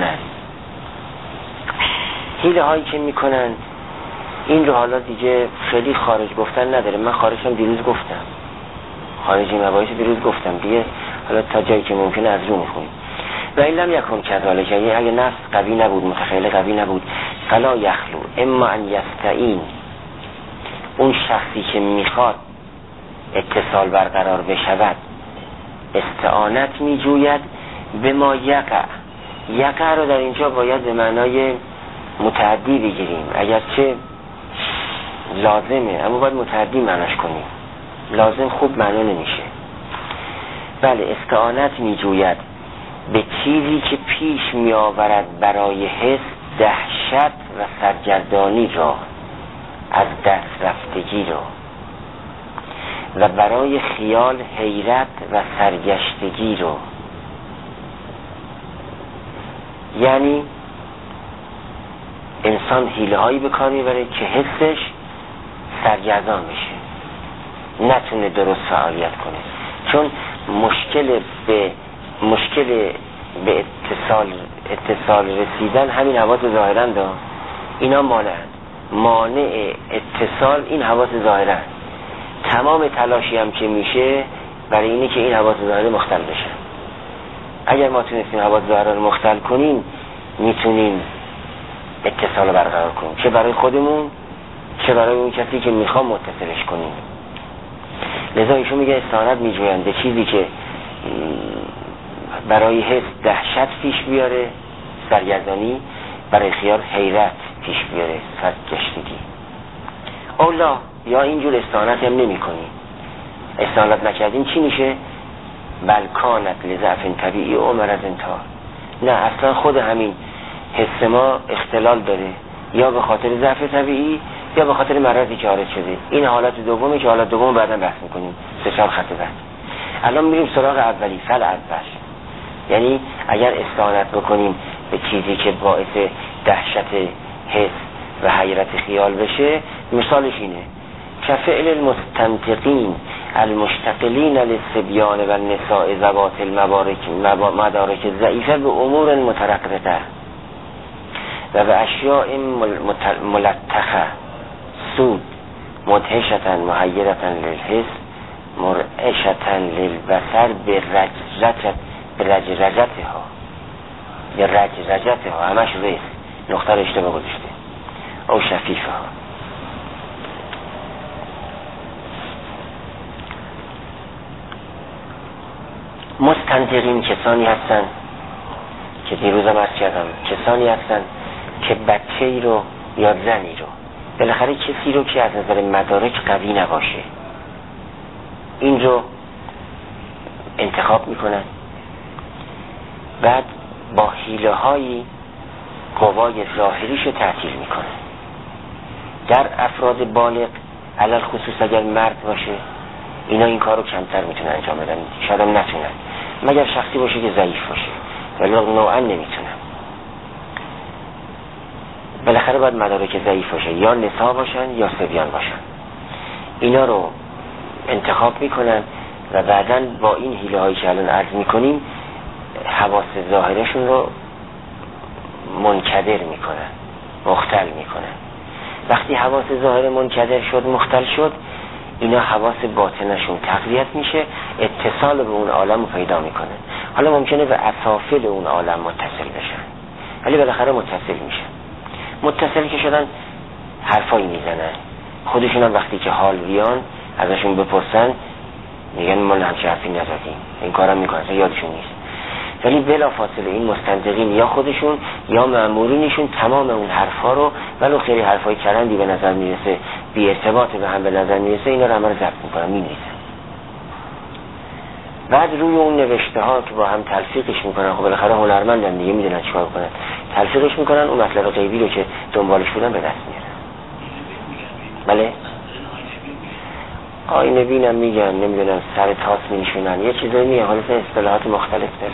که میکنن این رو حالا دیگه خیلی خارج گفتن نداره. من خارجم دیروز گفتم، خارجی مباحث دیروز گفتم دیگه، حالا تا جایی که ممکنه از رو میخونیم. و این لم یکن کذالک، یعنی اگه نفس قوی نبود، متخیله قوی نبود، فلا یخلو اما ان یستعین، اون شخصی که میخواد اتصال برقرار بشود استعانت میجوید به ما یقع رو در اینجا باید به معنای متعدی بگیریم، اگرچه لازمه اما باید متعدی معناش کنیم، لازم خوب معنا نمیشه. بله، استعانت میجوید به چیزی که پیش می آورد برای حس دهشت و سرگردانی را، از دست رفتگی را، و برای خیال حیرت و سرگشتگی را. یعنی انسان حیله هایی به کار میبره که حسش سرگردان بشه، نتونه درست فعالیت کنه، چون مشکل به اتصال رسیدن همین حواس ظاهرن دا، اینا مانع اتصال این حواس ظاهرن. تمام تلاشی هم که میشه برای اینه که این حواس ظاهره مختل بشن. اگر ما تونستیم حواس ظاهره رو مختل کنیم، میتونیم اتصال رو برقرار کنیم، چه برای خودمون چه برای اون کسی که میخوام متصلش کنیم. لذا ایشون میگه استعانت میجویند به چیزی که برای حس دهشت پیش بیاره، سرگردانی، برای خیال حیرت پیش بیاره، سرگشتگی. اولا یا اینجور استعانت هم نمی کنی، استعانت نکردین چی میشه؟ بلکانت لضعف طبیعی و مرض انتحار. نه، اصلا خود همین حس ما اختلال داره، یا به خاطر ضعف طبیعی یا به خاطر مرضی که وارد شده. این حالت دومی که حالت دوم بعدا بحث میکنیم، 3-4 خط بعد. الان میریم سراغ اولی، فل اول. یعنی اگر استعانت بکنیم به چیزی که باعث دهشت حس و حیرت خیال بشه، مثالش اینه: كفعل المستنطقین المشتغلین للصبیان و النساء ذوات المدارک ضعیفه به امور مترقبه و به اشیاء ملتخه سود مدهشتن محیرتن للحس مرعشتن للبصر به رجرجته ها همش ریس نقطه رو اشتباه گذاشته او شفیفه ها. مستنطقین کسانی هستن که دیروزم عرض کردم، کسانی هستن که بچه‌ای رو یا زنی رو، بالاخره کسی رو که از نظر مدارک قوی نباشه، این رو انتخاب میکنن، بعد با حیله هایی قوای ظاهریش رو تعطیل میکنن. در افراد بالغ علل خصوص اگر مرد باشه، اینا این کار رو کمتر میتونن انجام بدن، شاید هم نتونن، مگر شخصی باشه که ضعیف باشه، ولی نوعا نمیتونن. بالاخره باید مدارک ضعیف باشه، یا نساء باشن یا صبیان باشن. اینا رو انتخاب میکنن و بعداً با این حیله هایی که الان عرض میکنیم حواس ظاهرشون رو منکدر میکنن، مختل میکنن. وقتی حواس ظاهر منکدر شد، مختل شد، اینا حواس باطنشون تقویت میشه، اتصال به اون عالم رو پیدا میکنن. حالا ممکنه به اسافل اون عالم متصل بشن، ولی بالاخره متصل میشن. متصل که شدن حرفایی میزنن، خودشون هم وقتی که حال بیان ازشون بپرسن میگن ما همچه حرفی نزدیم، این کارم میکنن، یادشون نیست. ولی بلا فاصله این مستنطقین یا خودشون یا مأمورینشون تمام اون حرفا رو، ولو خیلی حرفای چرندی به نظر میرسه، بی ارتباط به هم به نظر میرسه، اینا رو همه رو ضبط میکنن، می‌نویسن. بعد روی اون نوشته ها که با هم تلفیقش میکنن، خب بالاخره هنرمندن دیگه، میدونن چیکار کنن، تلفیقش میکنن، اون مطلب غیبی رو که دنبالش بودن به دست میارن. بله آینه بینم میگن، نمیدونم سر تاس میشونن، یه چیزایی میگن، حالا اصطلاحات مختلف داره.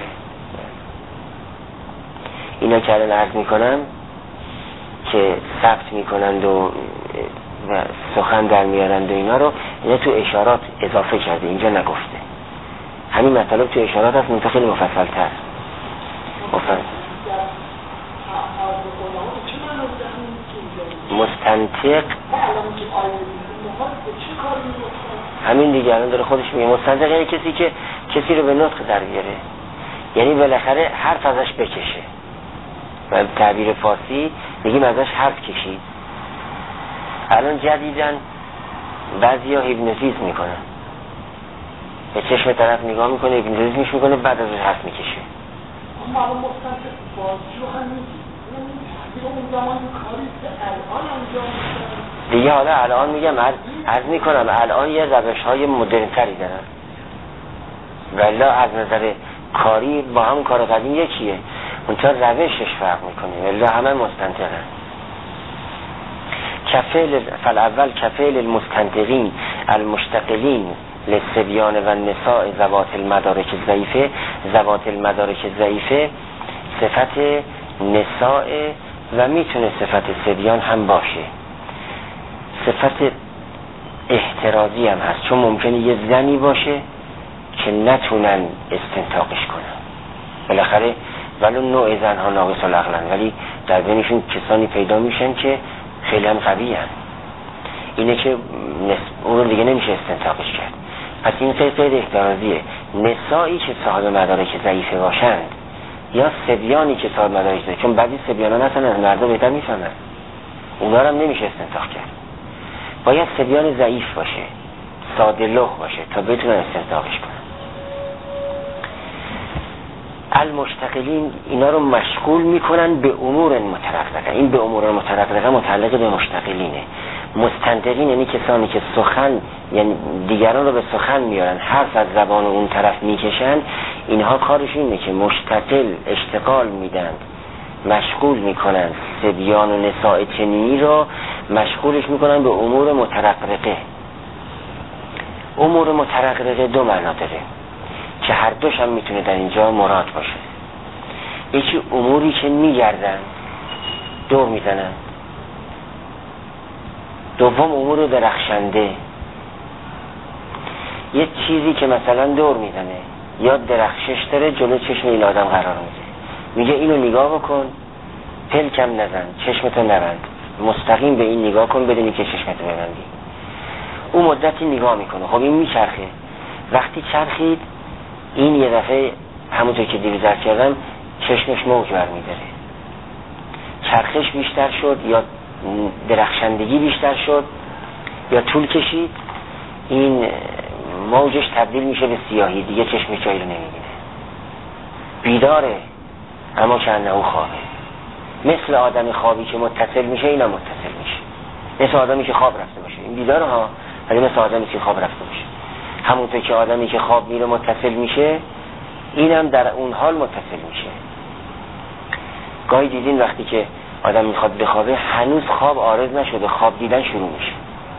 اینا که الان عرض میکنم که ثبت میکنند و سخن در میارند و اینا رو، اینا تو اشارات اضافه کرده، اینجا نگفته. همین مطلب تو اشارات هست، منطقه خیلی مفصل تر. مستنطق همین دیگه الان داره خودش میگه. مستنطق یعنی کسی که کسی رو به نطق در بیاره، یعنی بالاخره حرف ازش بکشه. و تعبیر فارسی میگیم ازش حرف کشید. الان جدیدن بعضیا هیپنوتیزم میکنن، به چشم طرف نگاه میکنه، هیپنوتیزمش میکنه، بعد ازش حرف میکشه. اما مستنطق بازی رو هم میگه اون زمان کاری که الان انجام میشه دیگه. حالا الان میگم عرض میکنم الان یه روش های مدرن تری دارن، ولی از نظر کاری با هم کار قدیم یکیه، اونطور روشش فرق میکنه، ولی همه مستنطقن. فالاول كفعل المستنطقین المشتغلین للصبیان و النساء ذوات المدارک الضعیفه. ذوات المدارک الضعیفه صفت نساء و میتونه صفت صبیان هم باشه. صفت احترازی هم هست، چون ممکنه یه زنی باشه که نتونن استنطاقش کنن، بالاخره ولو نوع زنها ناقص العقلن، ولی در بینشون کسانی پیدا میشن که خیلی هم قوی هن. اینه که اون رو دیگه نمیشه استنطاقش کرد. پس این قید احترازیه. نسایی که صاحب مدارک ضعیفه باشند یا سبیانی که صاحب مدارج داره، چون بعضی سبیانان هستن از مردا بهتر میفهمن، اونا رو هم نمیشه استنساخ کرد. باید سبیان ضعیف باشه، ساده لوح باشه تا بتونن استنساخش کنن. المشتغلین اینا رو مشغول میکنن به امور مترققه. این به امور مترققه متعلق به مشتغلینه. مستنطقین یعنی کسانی که سخن، یعنی دیگران رو به سخن میارن، حرف از زبان اون طرف میکشن، اینها کارشون اینه که مشتغل اشتغال میدن، مشغول میکنن صبیان و نساء چنینی رو مشغولش میکنن به امور مترققه. امور مترققه دو معنا داره که هر دوش هم میتونه در اینجا مراد باشه. یکی اموری که میگردن، دور میزنن. دوم امور درخشنده، یه چیزی که مثلا دور میزنه یا درخشش داره جلو چشم این آدم قرار میده، میگه اینو نگاه بکن، پلکم نزن، چشمتو نبند، مستقیم به این نگاه کن بدونی که چشمتو ببندی. اون مدتی نگاه میکنه. خب این میچرخه. وقتی چرخید این یه دفعه همونطور که دیروز عرض کردم چشمش موج برمی‌داره، چرخش بیشتر شد یا درخشندگی بیشتر شد یا طول کشید، این موجش تبدیل میشه به سیاهی، دیگه چشم جایی رو نمیبینه. بیداره اما که انه خوابه. مثل آدم خوابی که متصل میشه اینا متصل میشه. مثل آدمی که خواب رفته باشه، این بیداره ها، ولی مثل آدمی که خواب رفته باشه. همونطور که آدمی که خواب میره متصل میشه، اینم در اون حال متصل میشه. گاهی دیدین وقتی که آدم میخواد بخوابه هنوز خواب عارض نشده، خواب دیدن شروع میشه.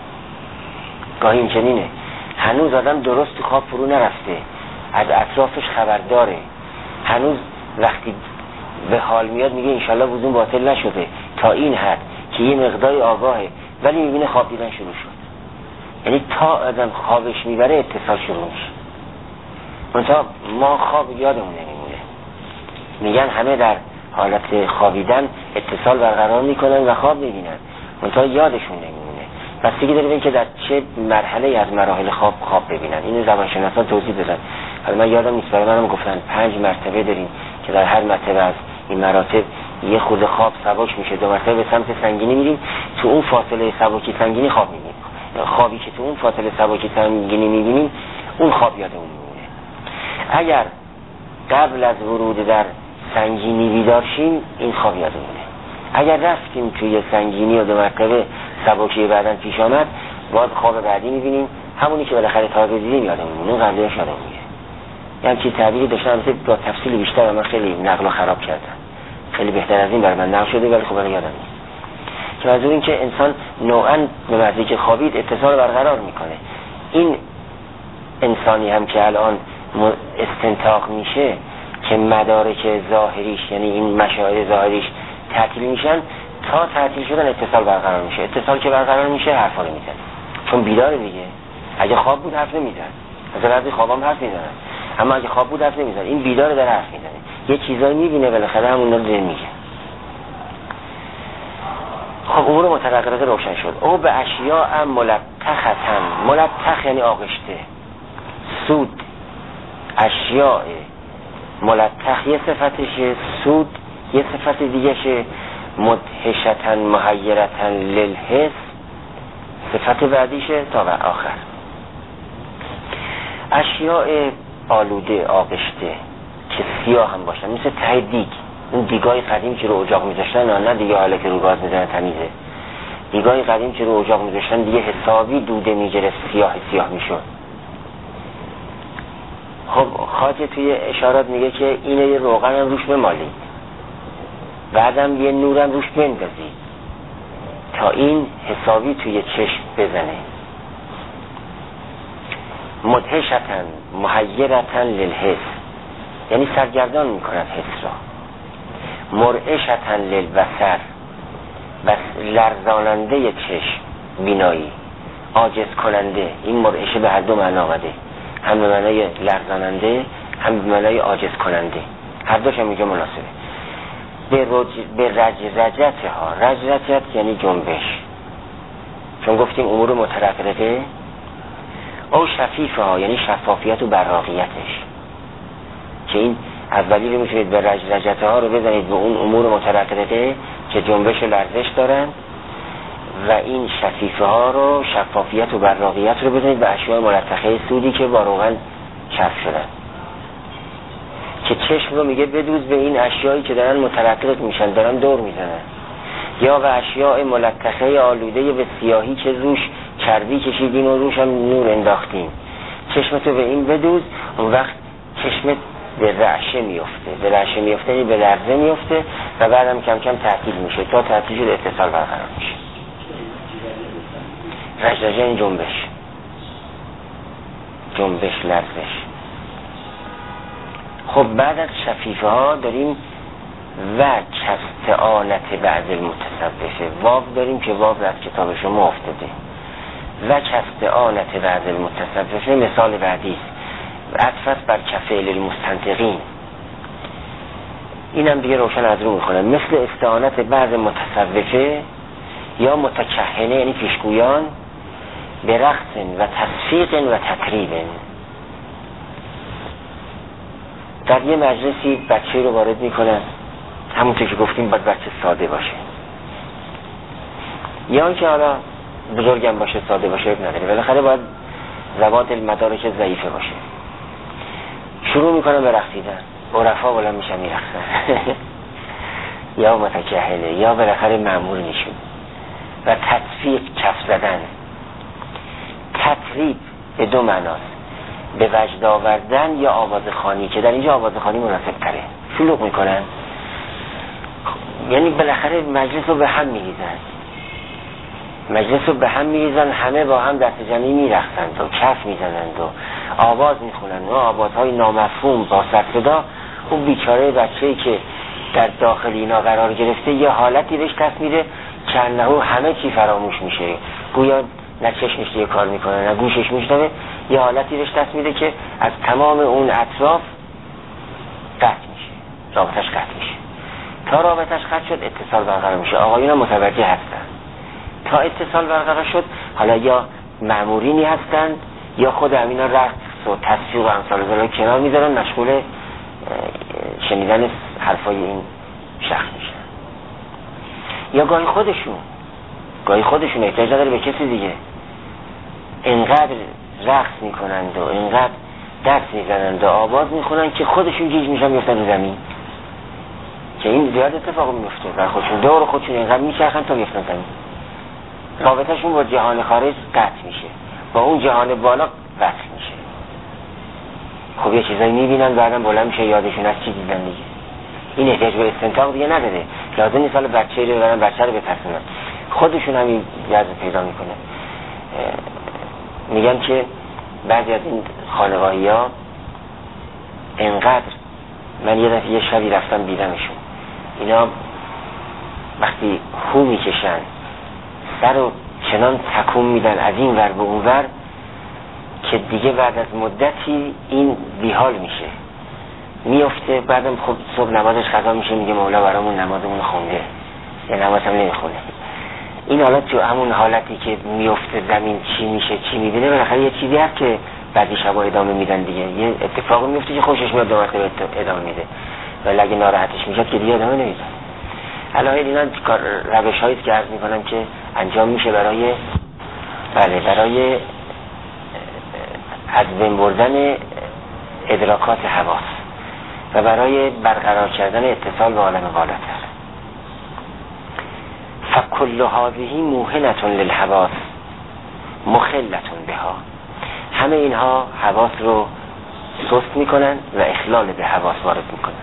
گاهی این چنینه، هنوز آدم درست تو خواب فرو نرفته، از اطرافش خبر داره، هنوز وقتی به حال میاد میگه انشالله وضوء باطل نشده، تا این حد که یه مقداری آگاهه، ولی میبینه خواب دیدن شروع شد. یعنی تا آدم خوابش میبره اتصال شروع میشه. منتها ما خواب یادمون نمیمونه. میگن همه در حالت خوابیدن اتصال برقرار میکنن و خواب میبینن، منتها یادشون نمیمونه. بستگی داره که در چه مرحله از مراحل خواب ببینن. اینو زبانشناسان توضیح دادن. حالا من یادم نیست، برای منم گفتن 5 مرتبه داریم که در هر مرتبه از این مراتب یه خورده خواب سبک میشه، 2 مرتبه به سمت سنگینی میریم، تو اون فاصله سبکی سنگینی خواب میبینیم. خوابی که تو اون فاصله سبکی سنگینی میبینیم اون خواب یادمون میمونه. اگر قبل از ورود در سنگینی بیدار شیم این خواب یادمونه. اگر رفتیم توی سنگینی و 2 مرتبه سبکی بعداً پیش آمد، باز خواب بعدی میبینیم، همونی که بالاخره تازه دیدیم یادمون، اون قبلش یادمون میاد. یعنی چه تعبیری داشتم با تفصیل بیشتر و من خیلی نقل و خراب کردم، خیلی بهتر از این برای من نقل شده ولی خب الان یادم نیست. که منظور این که انسان نوعاً به معنی که خوابید اتصال برقرار میکنه. این انسانی هم که الان استنتاق میشه که مدارک ظاهریش، یعنی این مشاهد ظاهریش تعطیل میشن، تا تعطیل شدن اتصال برقرار میشه. اتصال که برقرار میشه حرفا رو میزنه، چون بیداره دیگه. اگه خواب بود حرف نمیزنه، مثلا بعضی خوابام حرف میزنن، اما اگه خواب بود حرف نمیزنه. این بیداره داره حرف میزنه، یه چیزایی میبینه بالاخره همون رو میگه. خب امور مترققه روشن شد. او به اشیاء ملتخن، ملتخ یعنی آغشته، سود. اشیاء ملتخ یه صفتشه، سود یه صفت دیگه شه، مدهشتن محیرتن للحس صفت بعدیشه تا آخر. اشیاء آلوده، آغشته که سیاه هم باشن، مثل ته دیگ، اون دیگای قدیم که رو اجاق میذاشتن، نه دیگه حالا که رو گاز میزنن تمیزه. دیگای قدیم که رو اجاق میذاشتن دیگه حسابی دوده میگرفت، سیاه میشد. خب خاطر توی اشارات میگه که اینه یه روغن هم روش بمالید، بعدم یه نورم روش بندازید تا این حسابی توی چشم بزنه. مدهشتن محیرتن للحس یعنی سرگردان میکنن حس را. مرعشتن للبصر بس لرزاننده چشم بینایی، عاجز کننده. این مرعشه به هر دو معنا آمده، هم به معنای لرزاننده هم به معنای عاجز کننده، هر دوش هم اینجا مناسبه. به رجرجت ها، رجرجت یعنی جنبش، چون گفتیم امور مترققه. او شفیف ها یعنی شفافیت و براقیتش، که این اولی رو میتونید به رجته ها رو بزنید، به اون امور مترققه که جنبش و لرزش دارن، و این شفیفه ها رو، شفافیت و براقیت رو بزنید به اشیاء ملتخه سودی که با روغن چرخ شدن، که چشم رو میگه بدوز به این اشیایی که دارن مترقق میشن، دارن دور میزنن، یا به اشیاء ملتخه آلوده به سیاهی که روش چربی کشیدیم و روش هم نور انداختیم، چشمتو به این بدوز. اون وقت چشمت به رعشه میفته، به رعشه میفته یعنی به لرزه میفته و بعدم کم کم تعطیل میشه تا تعطیل شد اتصال برقرار میشه. رجرجه این جنبش لرزش. خب بعد از شفیفه ها داریم و کستعانت بعد المتصوفه، واو داریم که واو از کتاب شما افتاده، و کستعانت بعد المتصوفه مثال بعدی عطفت بر کفعل المستنطقین، اینم دیگه روشن از رو میخونم. مثل استعانت بعد متصوفه یا متکهنه یعنی پیشگویان به رقص و تصفیق و تقریب. در یه مجلسی بچه رو وارد میکنن، همونطور که گفتیم باید بچه ساده باشه، یا اینکه حالا بزرگم باشه ساده باشه نداره، بالاخره باید زباد المدارک ضعیفه باشه. شروع میکنن به رقصیدن، عرفا بلند میشن میرقصن یا متکهنه یا بالاخره مأمور میشون. و تطفیق کف زدن، تطریب به دو معناست، به وجد آوردن یا آوازخوانی، که در اینجا آوازخوانی مناسب تره. شلوغ میکنن یعنی بالاخره مجلس رو به هم میریزن، همه با هم دست جمعی میرقصند و کف میزنند و آواز میخونند و آوازهای نامفهوم با سرصدا. اون بیچاره بچه‌ای که در داخل اینا قرار گرفته یه حالتی بهش دست میده که انهو همه چی فراموش میشه، گویا نه چشمش دیگه کار میکنه نه گوشش میشنوه، یه حالتی بهش دست میده که از تمام اون اطراف قطع میشه، رابطش قطع میشه. تا رابطش قطع شد اتصال برقرار میشه. آقایون متوجه هستن تا اتصال برقرار شد، حالا یا مأمورینی هستن یا خود همینا رقص و تصفیق و امثال ذالک کنار میذارن، مشغول شنیدن حرفای این شخص میشن. یا گاهی خودشون احتیاج نداره به کسی دیگه، اینقدر رقص میکنند و اینقدر دست میزنند و آواز میخونن که خودشون گیج میشن میفتن رو زمین، که این زیاد اتفاق میفته بر خودشون، دور خودشون اینقدر میچرخن تا میفتن زمین. رابطهشون با جهان خارج قطع میشه، با اون جهان بالا وصل میشه. خب یه چیزایی میبینن بعدم بلند میشه یادشون از چی دیدن دیگه. این احتیاج به استنتاق دیگه نداره، لازم نیست حالا بچه رو ببرن بچه رو بترسونن، خودشون همین جذب پیدا میکنه. میگم که بعضی از این خانقاهی ها انقدر، من یه دفعه یه شبی رفتم دیدمشون، اینا وقتی هو میکشن سر رو چنان تکون میدن از این ور به اون ور که دیگه بعد از مدتی این بیحال میشه، میفته. بعدم خب صبح نمازش قضا میشه، میگه مولا برامون نمازمون خونده، یا نماز هم نمیخونه. این حالت تو همون حالتی که میفته زمین چی میشه چی میبینه، بالاخره یه چیزی هست که بعدی شبا ادامه میدن دیگه، یه اتفاقی میفته که خوشش میاد دوباره ادامه میده، ولی اگه ناراحتش میشه که دیگه ادامه نمیده. الان اینا روش هایی که عرض میکنم که انجام میشه برای از بین بردن ادراکات حواس و برای برقرار کردن اتصال به عالم بالاتر. فکل هذه موهنة للحواس مخلة بها، همه اینها حواس رو سست میکنن و اخلال به حواس وارد میکنن.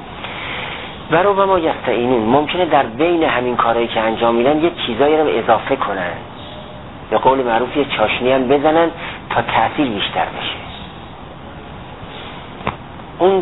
و ما یستعینون، ممکنه در بین همین کارهایی که انجام میدن یه چیزایی رو اضافه کنن، به قول معروف یه چاشنی هم بزنن تا تأثیر بیشتر بشه. اون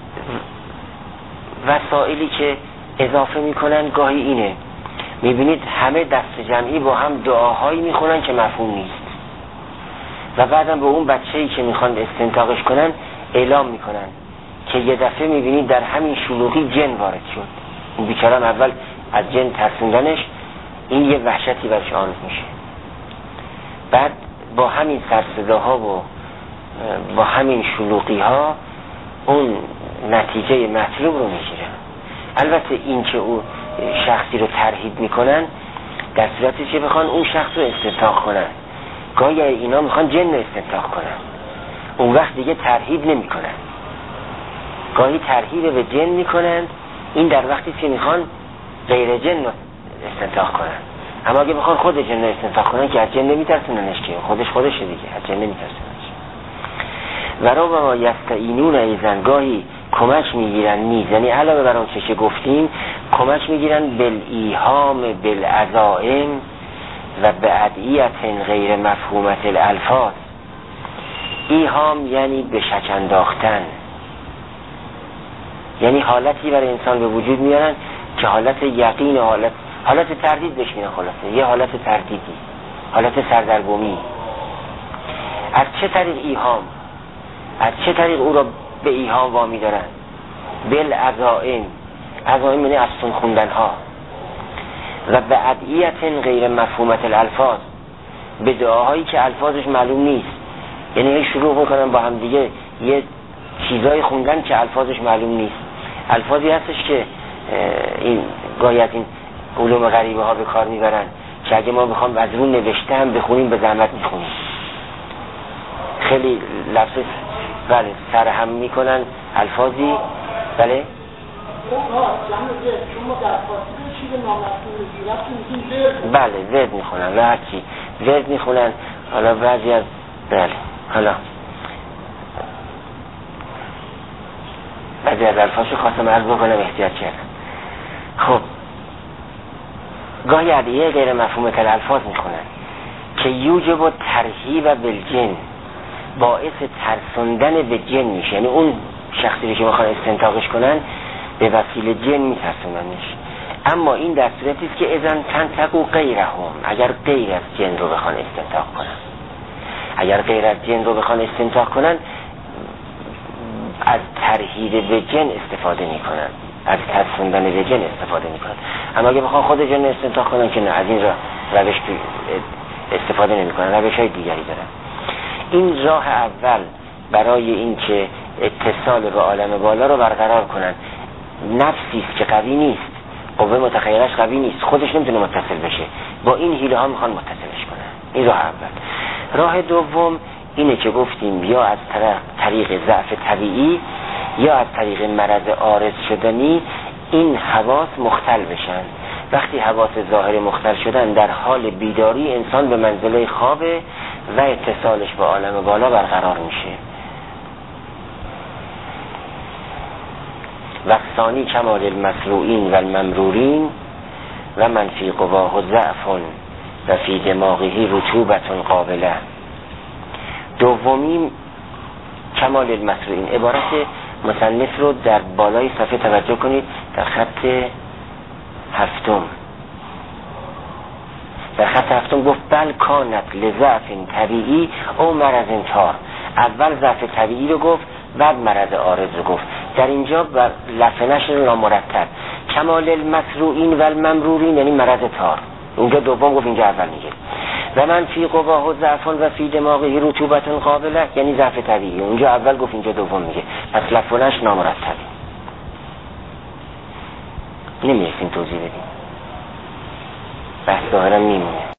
وسائلی که اضافه میکنن گاهی اینه، میبینید همه دست جمعی با هم دعاهایی میخونن که مفهوم نیست و بعدم به اون بچه‌ای که میخوان استنتاقش کنن اعلام میکنن که یه دفعه میبینید در همین شلوغی جن وارد شد. اون بیچاره اول از جن ترسوندنش، این یه وحشتی برش عارض میشه. بعد با همین سرصداها و با همین شلوغی ها اون نتیجه مطلوب رو میگیرن. البته این که او شخصی رو ترهیب میکنن در صورتی که بخوان اون شخص رو استنطاق کنن. گاهی اینا میخوان جن رو استنطاق کنن، اون وقت دیگه ترهیب نمیکنن. گاهی ترهیب به جن میکنن، این در وقتی که میخوان غیر جن رو استنطاق کنن. اما اگه بخوان خود جن رو استنطاق کنن که از جن نمیترسوننش، که خودشه دیگه، از جن نمیترسوننش. و ربما یستعینون ایزن، گاهی کمک میگیرن نیز، یعنی علاوه بر اون چه گفتیم کمک میگیرن بالایهام بالعزائم و به ادعیت غیر مفهومت الالفاظ. ایهام یعنی به شک انداختن، یعنی حالتی برای انسان به وجود میارن که حالت یقین و حالت تردید بشینه، خلاصه یه حالت تردیدی، حالت سردرگمی. از چه طریق ایهام؟ از چه طریق او را به ایهام وامی دارن؟ بالعزائم، عزائم یعنی افسون خوندن ها، و به ادعیت غیر مفهومت الالفاظ، به دعاهایی که الفاظش معلوم نیست. یعنی شروع میکنن با هم دیگه یه چیزای خوندن که الفاظش معلوم نیست. الفاظی هستش که این گاهی از این علوم غریبه ها به کار میبرن که اگه ما بخوام از رو نوشته هم بخونیم به زحمت میخونیم. خیلی لفظ بله سرهم میکنن الفاظی. بله بله زد میخونن و هرچی زد میخونن. حالا بعضی از بله حالا بعضی از الفاظشو خواستم عرض بکنم احتیاط کردم. خب گاهی ادعیه غیر مفهومت الالفاظ میخونن که یوجب و ترهیب بالجن، باعث ترسوندن به جن میشه. یعنی اون شخصی که میخوان استنطاقش کنن به وسیله جن میترسوننش. اما این در صورتی است که اذن تنطقوا غیرهم، اگر غیر از جن رو بخوان استنطاق کنن، اگر غیر از جن رو بخوان استنطاق کنن از ترهیب به جن استفاده میکنن، از ترسوندن به جن استفاده میکنن. اما اگه بخوان خود جن استنطاق کنن که نه، از این روش استفاده نمیکنن، روش های دیگری دارن. این راه اول برای این که اتصال به عالم بالا رو برقرار کنن. نفسی است که قوی نیست، قوه متخیلش قوی نیست، خودش نمیتونه متصل بشه، با این حیله ها میخوان متصلش کنن. این راه اول. راه دوم اینه که گفتیم یا از طریق ضعف طبیعی یا از طریق مرض عارض شدنی این حواس مختل بشن. وقتی حواس ظاهر مختل شدن در حال بیداری انسان به منزله خوابه و اتصالش با عالم بالا برقرار میشه. و ثانی کمال المسروعین و الممرورین و من فی قواه ضعف و فی دماغه رطوبت قابله. دومی کمال المسروعین، عبارت مصنف رو در بالای صفحه توجه کنید، در خط هفتم. در خط هفتم گفت بل کانت لضعف طبیعی او مرض تار. اول ضعف طبیعی رو گفت، بعد مرض عارض رو گفت. در اینجا بر لفظش نامرتب کمال المسروعین و الممرورین یعنی مرض تار. اونجا دوم گفت، اینجا اول میگه. و من فی قواه و ضعف و فی دماغه رطوبت قابله یعنی ضعف طبیعی. اونجا اول گفت، اینجا دوم میگه. پس لفظش نامرتب. نمی‌رسیم توضیح بدیم، بحث ظاهرا میمونه.